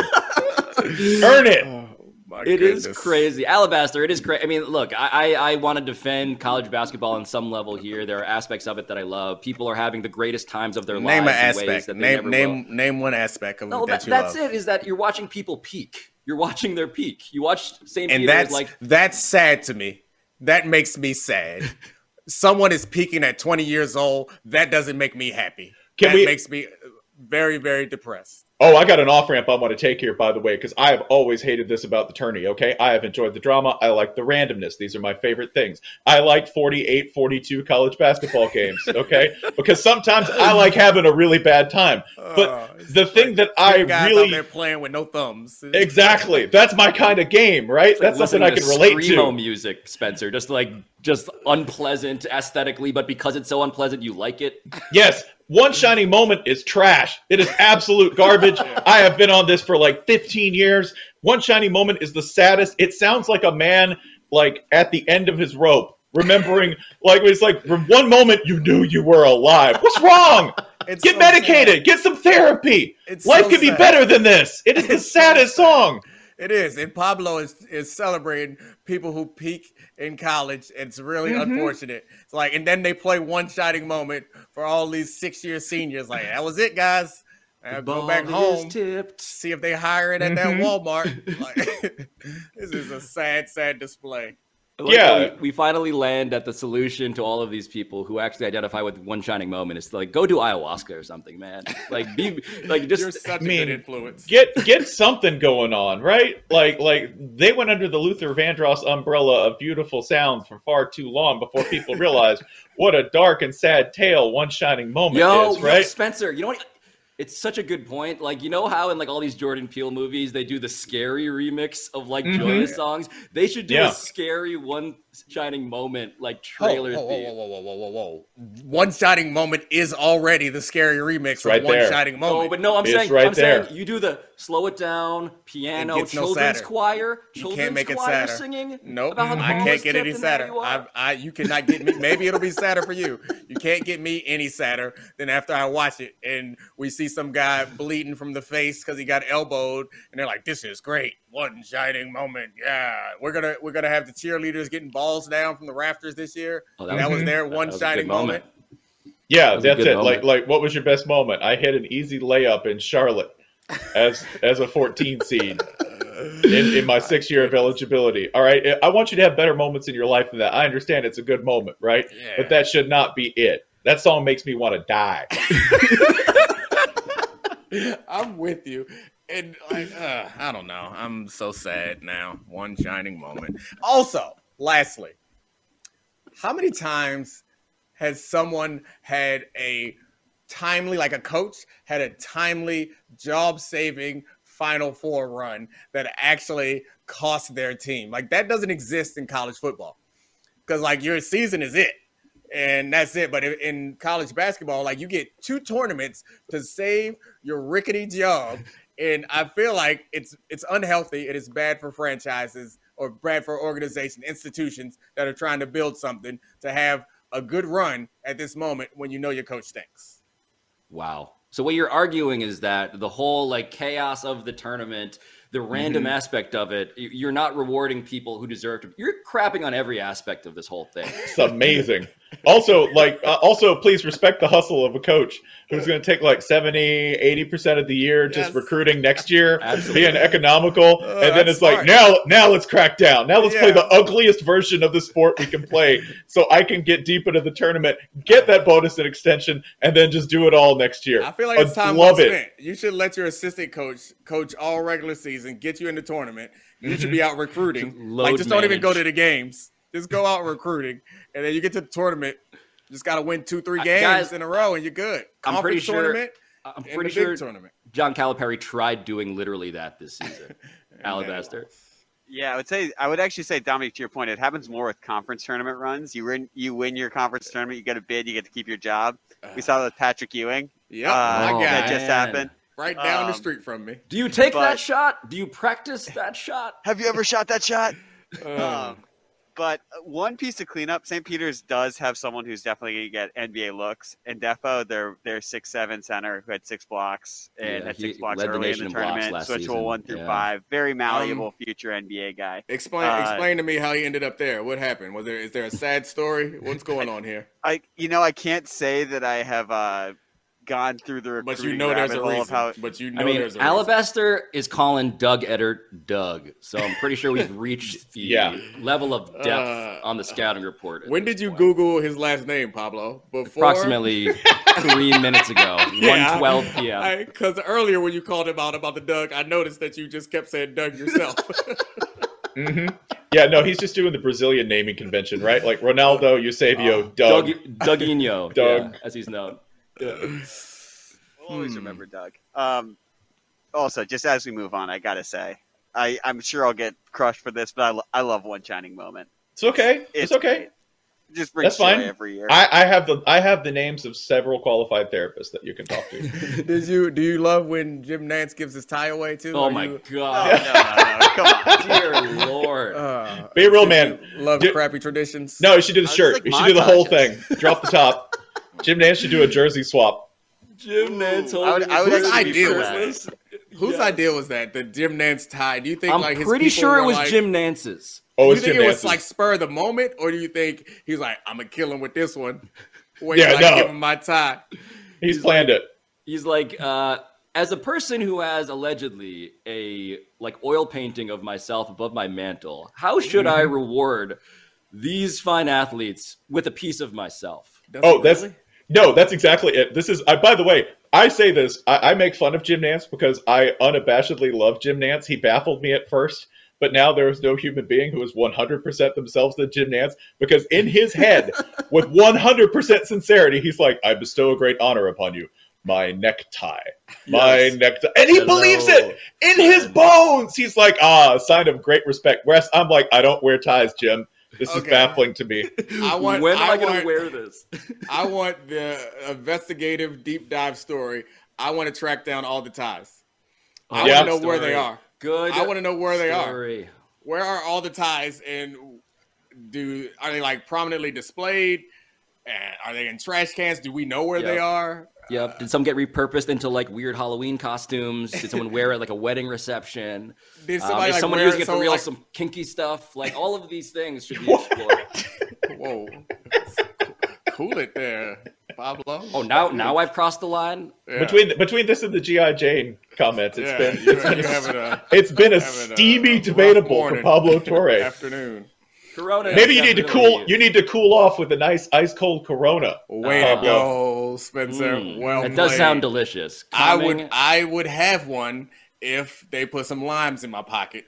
Earn it. It is crazy. Alabaster, it is crazy. I mean, look, I want to defend college basketball on some level here. There are aspects of it that I love. People are having the greatest times of their lives. Name an in aspect. Ways that they Name one aspect of it that you love. That's it, is that you're watching people peak. You're watching their peak. You watch St. And Peter's that's sad to me. That makes me sad. Someone is peaking at 20 years old. That doesn't make me happy. That makes me very, very depressed. Oh, I got an off-ramp I want to take here, by the way, because I have always hated this about the tourney, okay? I have enjoyed the drama. I like the randomness. These are my favorite things. I like 48-42 college basketball games, okay? Because sometimes I like having a really bad time. But the thing that I really... They're playing with no thumbs. Exactly. That's my kind of game, right? That's something I can relate to. Screamo music, Spencer. Just unpleasant aesthetically, but because it's so unpleasant, you like it? Yes. One Shining Moment is trash. It is absolute garbage. I have been on this for like 15 years. One Shining Moment is the saddest. It sounds like a man at the end of his rope, remembering it's like from one moment you knew you were alive. What's wrong? Get medicated. Sad. Get some therapy. Life can be better than this. It is the saddest song. It is. And Pablo is celebrating people who peak in college. It's really unfortunate. It's and then they play One Shining Moment for all these 6-year seniors. That was it, guys. Go back home, see if they hire it at that Walmart. This is a sad, sad display. We finally land at the solution to all of these people who actually identify with One Shining Moment. It's go do ayahuasca or something, man. You're such a good influence. Get something going on, right? They went under the Luther Vandross umbrella of beautiful sounds for far too long before people realized what a dark and sad tale One Shining Moment is, right? Yo, Spencer, you know what? It's such a good point. How in all these Jordan Peele movies, they do the scary remix of joyous songs. They should do a scary One Shining Moment trailer. Whoa. One Shining Moment is already the scary remix of One Shining Moment. Oh, but no, I'm saying you do the slow it down, piano, children's choir, singing. Nope, I can't get any sadder. You cannot get me. Maybe it'll be sadder for you. You can't get me any sadder than after I watch it and we see some guy bleeding from the face because he got elbowed, and they're like, "This is great, One Shining Moment." Yeah, we're gonna have the cheerleaders getting balls down from the rafters this year. That was their One Shining Moment. Yeah, that's it. Moment. What was your best moment? I hit an easy layup in Charlotte as a 14 seed in my 6 year of eligibility. All right, I want you to have better moments in your life than that. I understand it's a good moment, right? Yeah. But that should not be it. That song makes me want to die. I'm with you. And I don't know. I'm so sad now. One Shining Moment. Also, lastly, how many times has someone had a timely, a coach had a timely job-saving Final Four run that actually cost their team? That doesn't exist in college football because your season is it. And that's it. But in college basketball, you get 2 tournaments to save your rickety job. And I feel like it's unhealthy. It is bad for franchises or bad for organizations, institutions that are trying to build something to have a good run at this moment when you know your coach stinks. Wow. So what you're arguing is that the whole chaos of the tournament, the random aspect of it, you're not rewarding people who deserve to. You're crapping on every aspect of this whole thing. It's amazing. Also, please respect the hustle of a coach who's going to take like 70-80% of the year just recruiting next year, being economical, and then it's smart. Like now let's crack down. Now let's play the ugliest version of the sport we can play, so I can get deep into the tournament, get that bonus and extension, and then just do it all next year. I feel like it's time well spent. You should let your assistant coach all regular season, get you in the tournament. You should be out recruiting. Just don't even go to the games. Just go out recruiting, and then you get to the tournament. Just got to win 2-3 games in a row, and you're good. I'm pretty sure tournament. John Calipari tried doing literally that this season. Alabaster. Yeah, I would actually say, Dominic, to your point, it happens more with conference tournament runs. You win your conference tournament, you get a bid, you get to keep your job. We saw that with Patrick Ewing. Yep, that just happened. Right down the street from me. Do you take that shot? Do you practice that shot? Have you ever shot that shot? But one piece to clean up, St. Peter's does have someone who's definitely going to get NBA looks. And Defo, their 6'7" center who had 6 blocks and had 6 blocks early in the tournament, switchable 1 through 5. Very malleable future NBA guy. Explain to me how he ended up there. What happened? Is there a sad story? What's going on here? I can't say that I have gone through the recruiting there's a reason. Alabaster is calling Doug Eddert Doug, so I'm pretty sure we've reached the level of depth on the scouting report. When did you Google his last name, Pablo? Approximately 3 minutes ago, 1:12 p.m. Because earlier when you called him out about the Doug, I noticed that you just kept saying Doug yourself. Mm-hmm. Yeah, no, he's just doing the Brazilian naming convention, right? Like Ronaldo, Eusebio, Doug. Douginho, Doug, as he's known. We'll always remember Doug. Also, just as we move on, I gotta say, I'm sure I'll get crushed for this, but I love one shining moment. It's okay. It's okay. Just brings joy every year. I have the names of several qualified therapists that you can talk to. Do you love when Jim Nance gives his tie away too? Oh my god! No, come on, dear Lord! Be a real man. Love crappy traditions. No, you should do the shirt. You should do the whole thing. Drop the top. Jim Nance should do a jersey swap. Jim Nance. Whose idea was that? The Jim Nance tie? Do you think I'm pretty sure it was Jim Nance's? Oh, do you think it was like spur of the moment, or do you think he's like, I'm gonna kill him with this one? Give him my tie. He's planned it. He's like, as a person who has allegedly a oil painting of myself above my mantle, how should I reward these fine athletes with a piece of myself? That's exactly it. This is, by the way, I say this, I make fun of Jim Nance because I unabashedly love Jim Nance. He baffled me at first, but now there is no human being who is 100% themselves than Jim Nance, because in his head, with 100% sincerity, he's like, I bestow a great honor upon you. My necktie. My necktie. And he believes it in his bones. He's like, a sign of great respect. Whereas I'm like, I don't wear ties, Jim. This is baffling to me. When am I going to wear this? I want the investigative deep dive story. I want to track down all the ties. I want to know where they are. Good. I want to know where they are. Where are all the ties, and are they like prominently displayed? Are they in trash cans? Do we know where they are? Yep. Did some get repurposed into like weird Halloween costumes? Did someone wear it like a wedding reception? Did somebody is someone using it for real? Some kinky stuff? Like all of these things should be explored. Whoa. Cool it there, Pablo. Oh, now I've crossed the line. Yeah. Between this and the G.I. Jane comments, it's been a steamy debatable for Pablo Torre. Afternoon. Corona. Maybe you need to cool. You need to cool off with a nice ice cold Corona. Way to go, Spencer. Well, it does sound delicious. Calming. I would have one if they put some limes in my pocket.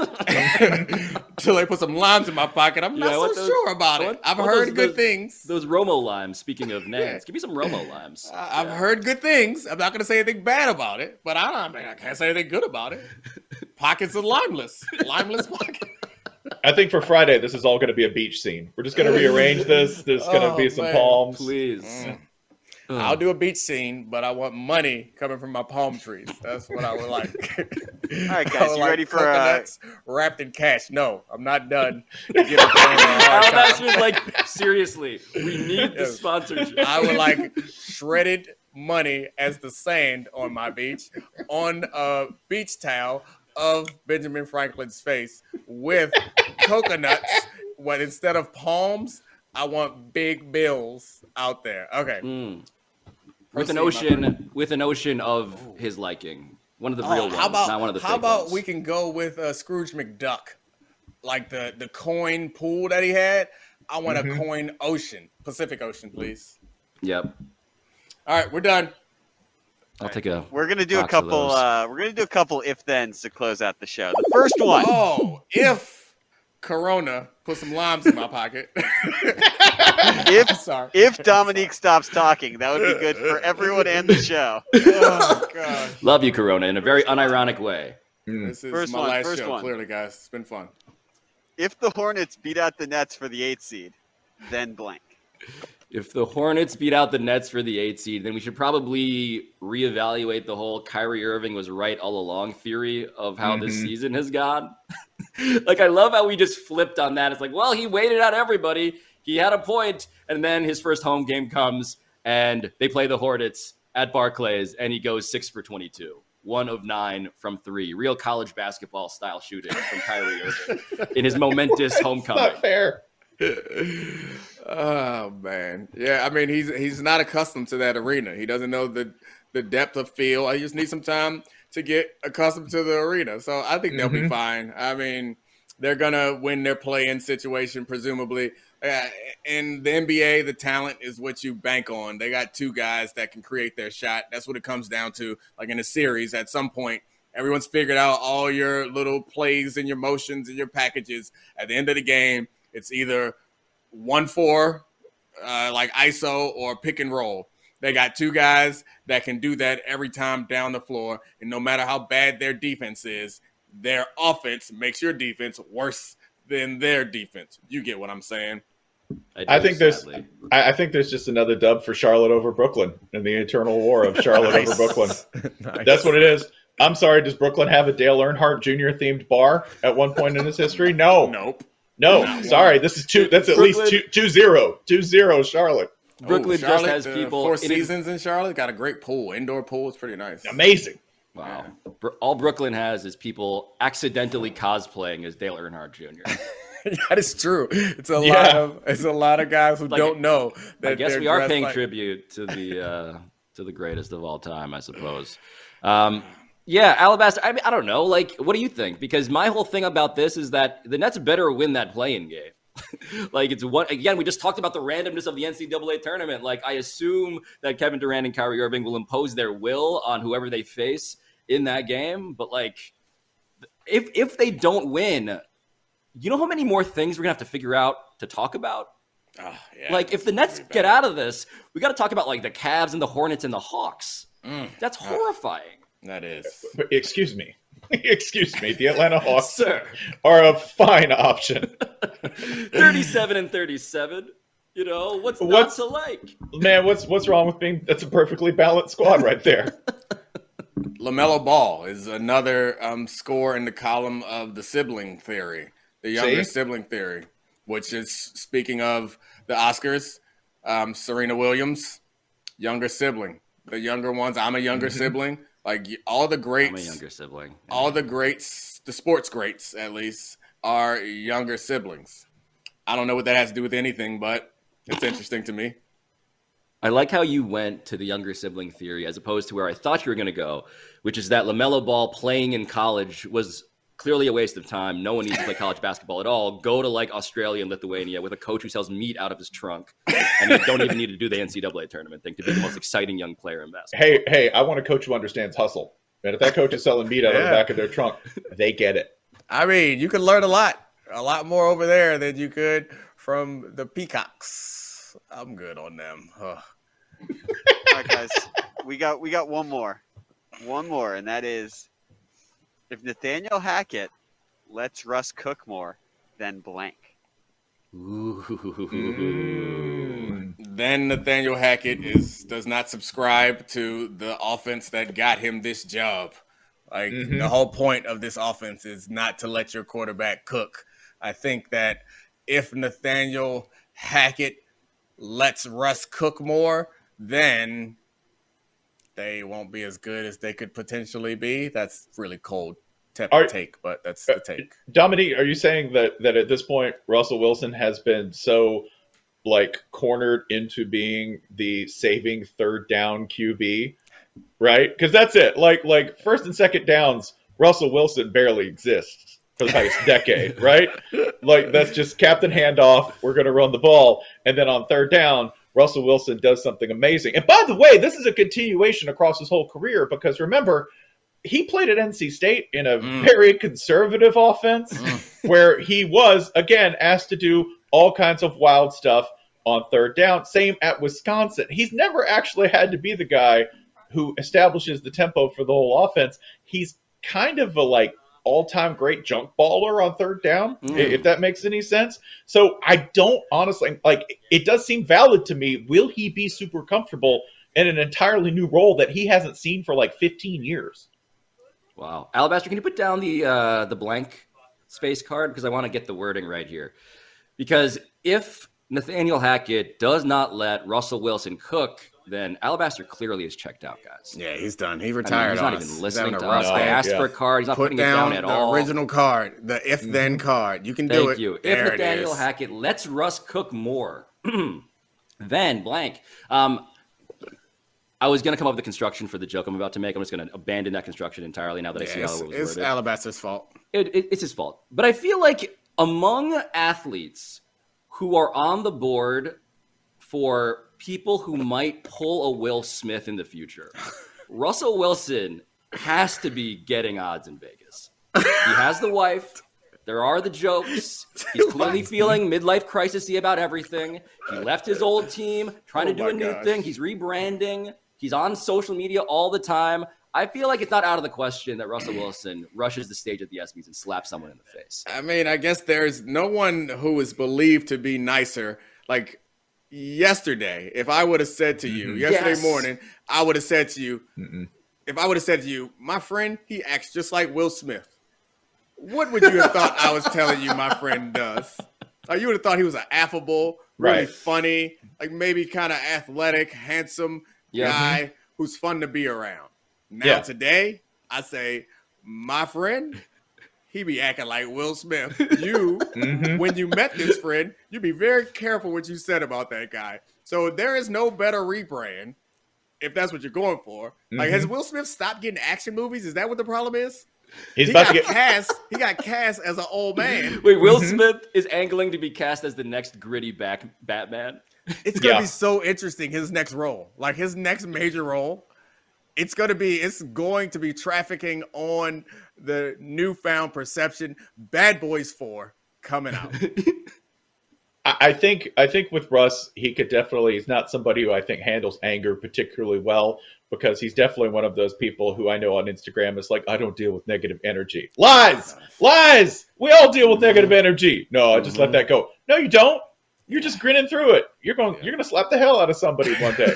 Till they put some limes in my pocket, I'm not so sure about it. I've heard good things. Those Romo limes. Speaking of Nance, give me some Romo limes. I've heard good things. I'm not going to say anything bad about it, but I can't say anything good about it. Pockets of limeless pocket. I think for Friday, this is all going to be a beach scene. We're just going to rearrange this. There's going to be some palms. Please. I'll do a beach scene, but I want money coming from my palm trees. That's what I would like. All right, guys, you ready for coconuts wrapped in cash? No, I'm not done. That's just like, seriously, we need the sponsorship. I would like shredded money as the sand on my beach, on a beach towel of Benjamin Franklin's face with coconuts. What, instead of palms, I want big bills out there. Okay. With an ocean of his liking. One of the real ones, not one of the fake ones. How about we can go with Scrooge McDuck? Like the coin pool that he had. I want a coin ocean. Pacific Ocean, please. Yep. All right, we're done. I'll take a. We're gonna do a couple. We're gonna do a couple if-thens to close out the show. The first one. Oh, if Corona put some limes in my pocket. If Dominique stops talking, that would be good for everyone and the show. Oh gosh. Love you, Corona, in a very unironic way. This is my last show. Clearly, guys, it's been fun. If the Hornets beat out the Nets for the 8th seed, then blank. If the Hornets beat out the Nets for the 8th seed, then we should probably reevaluate the whole Kyrie Irving was right all along theory of how this season has gone. Like, I love how we just flipped on that. It's like, well, he waited out everybody. He had a point, and then his first home game comes, and they play the Hornets at Barclays, and he goes 6 for 22. 1 of 9 from 3. Real college basketball style shooting from Kyrie Irving in his momentous homecoming. Not fair. Oh man, yeah. I mean, he's not accustomed to that arena. He doesn't know the depth of field. I just need some time to get accustomed to the arena. So I think they'll be fine. I mean, they're gonna win their play-in situation, presumably. In the NBA, the talent is what you bank on. They got 2 guys that can create their shot. That's what it comes down to. Like in a series, at some point, everyone's figured out all your little plays and your motions and your packages. At the end of the game, it's either 1-4, like ISO, or pick and roll. They got 2 guys that can do that every time down the floor. And no matter how bad their defense is, their offense makes your defense worse than their defense. You get what I'm saying? I think there's just another dub for Charlotte over Brooklyn in the eternal war of Charlotte over Brooklyn. Nice. That's what it is. I'm sorry. Does Brooklyn have a Dale Earnhardt Jr. themed bar at one point in its history? No. Nope. No. Sorry. This is 2. That's at Brooklyn, least 2-0. 2-0 Charlotte. Brooklyn just has people. 4 seasons in Charlotte. Got a great pool. Indoor pool. It's pretty nice. Amazing. Wow. Yeah. All Brooklyn has is people accidentally cosplaying as Dale Earnhardt Jr. That is true. It's a lot of guys who don't know that. I guess we are paying tribute to the greatest of all time, I suppose. Yeah, Alabaster. I mean, I don't know. Like, what do you think? Because my whole thing about this is that the Nets better win that play-in game. Like, it's one again. We just talked about the randomness of the NCAA tournament. Like, I assume that Kevin Durant and Kyrie Irving will impose their will on whoever they face in that game. But like, if they don't win, you know how many more things we're gonna have to figure out to talk about? Yeah, like, if the Nets get out of this, we got to talk about like the Cavs and the Hornets and the Hawks. That's horrifying. That is. Excuse me. The Atlanta Hawks are a fine option. 37-37. You know, what's not to like? Man, what's wrong with being? That's a perfectly balanced squad right there. LaMelo Ball is another score in the column of the sibling theory, the younger sibling theory, which is, speaking of the Oscars, Serena Williams, younger sibling. The younger ones, I'm a younger sibling. Like, all the greats. I'm a younger sibling. Yeah. All the greats, the sports greats at least, are younger siblings. I don't know what that has to do with anything, but it's interesting to me. I like how you went to the younger sibling theory as opposed to where I thought you were going to go, which is that LaMelo Ball playing in college was clearly a waste of time. No one needs to play college basketball at all. Go to like Australia and Lithuania with a coach who sells meat out of his trunk. And you don't even need to do the NCAA tournament thing to be the most exciting young player in basketball. Hey, I want a coach who understands hustle. And if that coach is selling meat out of the back of their trunk, they get it. I mean, you can learn a lot more over there than you could from the Peacocks. I'm good on them. All right, guys, we got one more, and that is, if Nathaniel Hackett lets Russ cook more, then blank. Then Nathaniel Hackett does not subscribe to the offense that got him this job. Like, the whole point of this offense is not to let your quarterback cook. I think that if Nathaniel Hackett lets Russ cook more, then they won't be as good as they could potentially be. That's really cold take, but that's the take. Dominique, are you saying that at this point Russell Wilson has been so like cornered into being the saving third down QB, right? Because that's it. Like first and second downs, Russell Wilson barely exists for the past decade, right? Like that's just Captain Handoff. We're going to run the ball, and then on third down, Russell Wilson does something amazing. And by the way, this is a continuation across his whole career because remember, he played at NC State in a very conservative offense where he was, again, asked to do all kinds of wild stuff on third down. Same at Wisconsin. He's never actually had to be the guy who establishes the tempo for the whole offense. He's kind of a like all-time great junk baller on third down, if that makes any sense. So I don't honestly, like, it does seem valid to me. Will he be super comfortable in an entirely new role that he hasn't seen for like 15 years? Wow. Alabaster, can you put down the blank space card? Because I want to get the wording right here. Because if Nathaniel Hackett does not let Russell Wilson cook, then Alabaster clearly is checked out, guys. Yeah, he's done. He retired. He's not even listening to us. I asked for a card. He's not putting it down at all. The original card, the if-then card. You can do it. Thank you. If Nathaniel Hackett lets Russ cook more, then blank. I was going to come up with the construction for the joke I'm about to make. I'm just going to abandon that construction entirely now that I see how it was worded. It's Alabaster's fault. It's his fault. But I feel like among athletes who are on the board for people who might pull a Will Smith in the future, Russell Wilson has to be getting odds in Vegas. He has the wife. There are the jokes. He's clearly feeling midlife crisis-y about everything. He left his old team, trying to do a new thing. He's rebranding. He's on social media all the time. I feel like it's not out of the question that Russell Wilson rushes the stage at the ESPYs and slaps someone in the face. I mean, I guess there's no one who is believed to be nicer. Like yesterday, if I would have said to you, yesterday morning, I would have said to you, if I would have said to you, my friend, he acts just like Will Smith. What would you have thought I was telling you my friend does? Like you would have thought he was an affable, really funny, like maybe kind of athletic, handsome guy who's fun to be around. Now today, I say, my friend, he be acting like Will Smith. You, when you met this friend, you be very careful what you said about that guy. So there is no better rebrand if that's what you're going for. Like, has Will Smith stopped getting action movies? Is that what the problem is? He got cast as an old man. Wait, Will Smith is angling to be cast as the next gritty Batman? It's going to be so interesting, his next role. Like, his next major role, it's going to be trafficking on the newfound perception. Bad Boys 4 coming out. I think with Russ, he could definitely, he's not somebody who I think handles anger particularly well, because he's definitely one of those people who I know on Instagram is like, I don't deal with negative energy. Lies! We all deal with negative energy. No, I just let that go. No, you don't. You're just grinning through it. You're going to slap the hell out of somebody one day.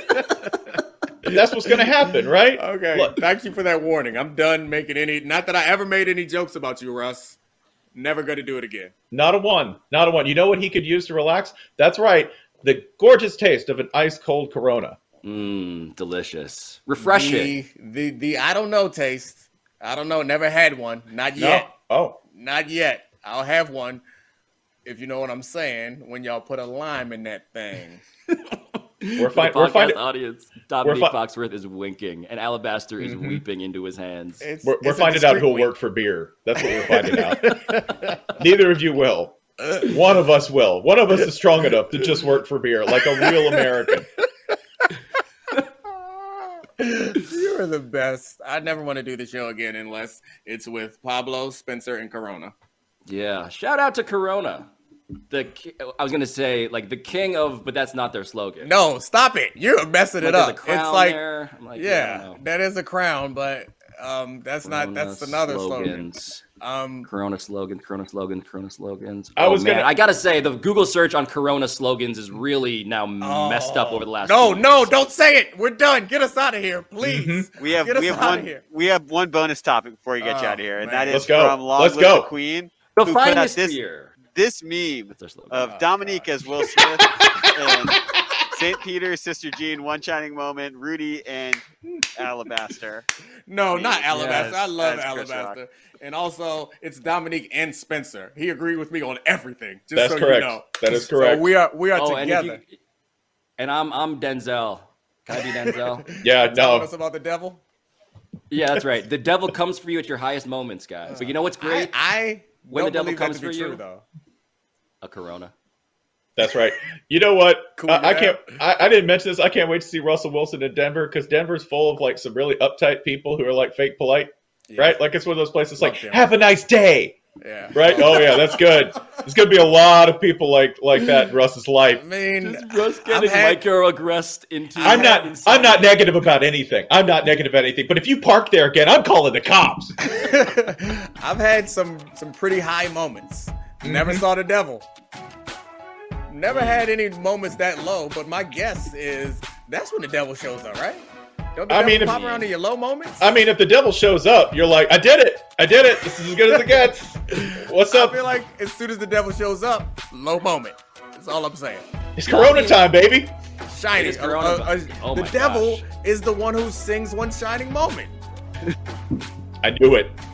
That's what's going to happen, right? Okay. Look, thank you for that warning. I'm done making any, not that I ever made any jokes about you, Russ. Never going to do it again. Not a one. You know what he could use to relax? That's right. The gorgeous taste of an ice cold Corona. Delicious. Refreshing. The I don't know taste. I don't know. Never had one. Not yet. No. Oh. Not yet. I'll have one. If you know what I'm saying, when y'all put a lime in that thing. We're finding audience. Dominique Foxworth is winking, and Alabaster is weeping into his hands. We're finding out who'll work for beer. That's what we're finding out. Neither of you will. One of us will. One of us is strong enough to just work for beer, like a real American. You're the best. I never want to do the show again unless it's with Pablo, Spencer, and Corona. Yeah. Shout out to Corona. I was going to say, like, the king of, but that's not their slogan. No, stop it. You're messing it up. It's like, that is a crown, but that's another slogan. Corona slogans. I got to say, the Google search on Corona slogans is really now messed up over the last don't say it. We're done. Get us out of here, please. We have one bonus topip before you get you out of here, and that is from Long Live the Queen. Go find this year. This meme of Dominique as Will Smith and St. Peter, Sister Jean, One Shining Moment, Rudy, and Alabaster. No, not Alabaster. Yes, I love that's Chris Alabaster. Rock. And also, it's Dominique and Spencer. He agreed with me on everything. Just That's so correct. you know. That is correct. So we are together. And I'm Denzel. Can I be Denzel? Yeah, Telling no. us about the devil. Yeah, that's right. The devil comes for you at your highest moments, guys. But you know what's great? I When don't the devil believe comes that to be for you? true, though. A Corona. That's right. You know what? Cool, I yeah. can't. I didn't mention this. I can't wait to see Russell Wilson in Denver because Denver's full of like some really uptight people who are like fake polite, Yeah. right? Like it's one of those places Love like Denver. have a nice day, Yeah. right? Oh yeah, that's good. There's gonna be a lot of people like that in Russ's life. I mean, Just getting microaggressed into. I'm not negative about anything. I'm not negative about anything. But if you park there again, I'm calling the cops. I've had some pretty high moments. Never saw the devil. Never had any moments that low, but my guess is that's when the devil shows up, right? Don't the devil pop around in your low moments? I mean, if the devil shows up, you're like, I did it. This is as good as it gets. What's up? I feel like as soon as the devil shows up, low moment. That's all I'm saying. It's Corona time, baby. Shining. It is Corona time. The devil is the one who sings One Shining Moment. I knew it.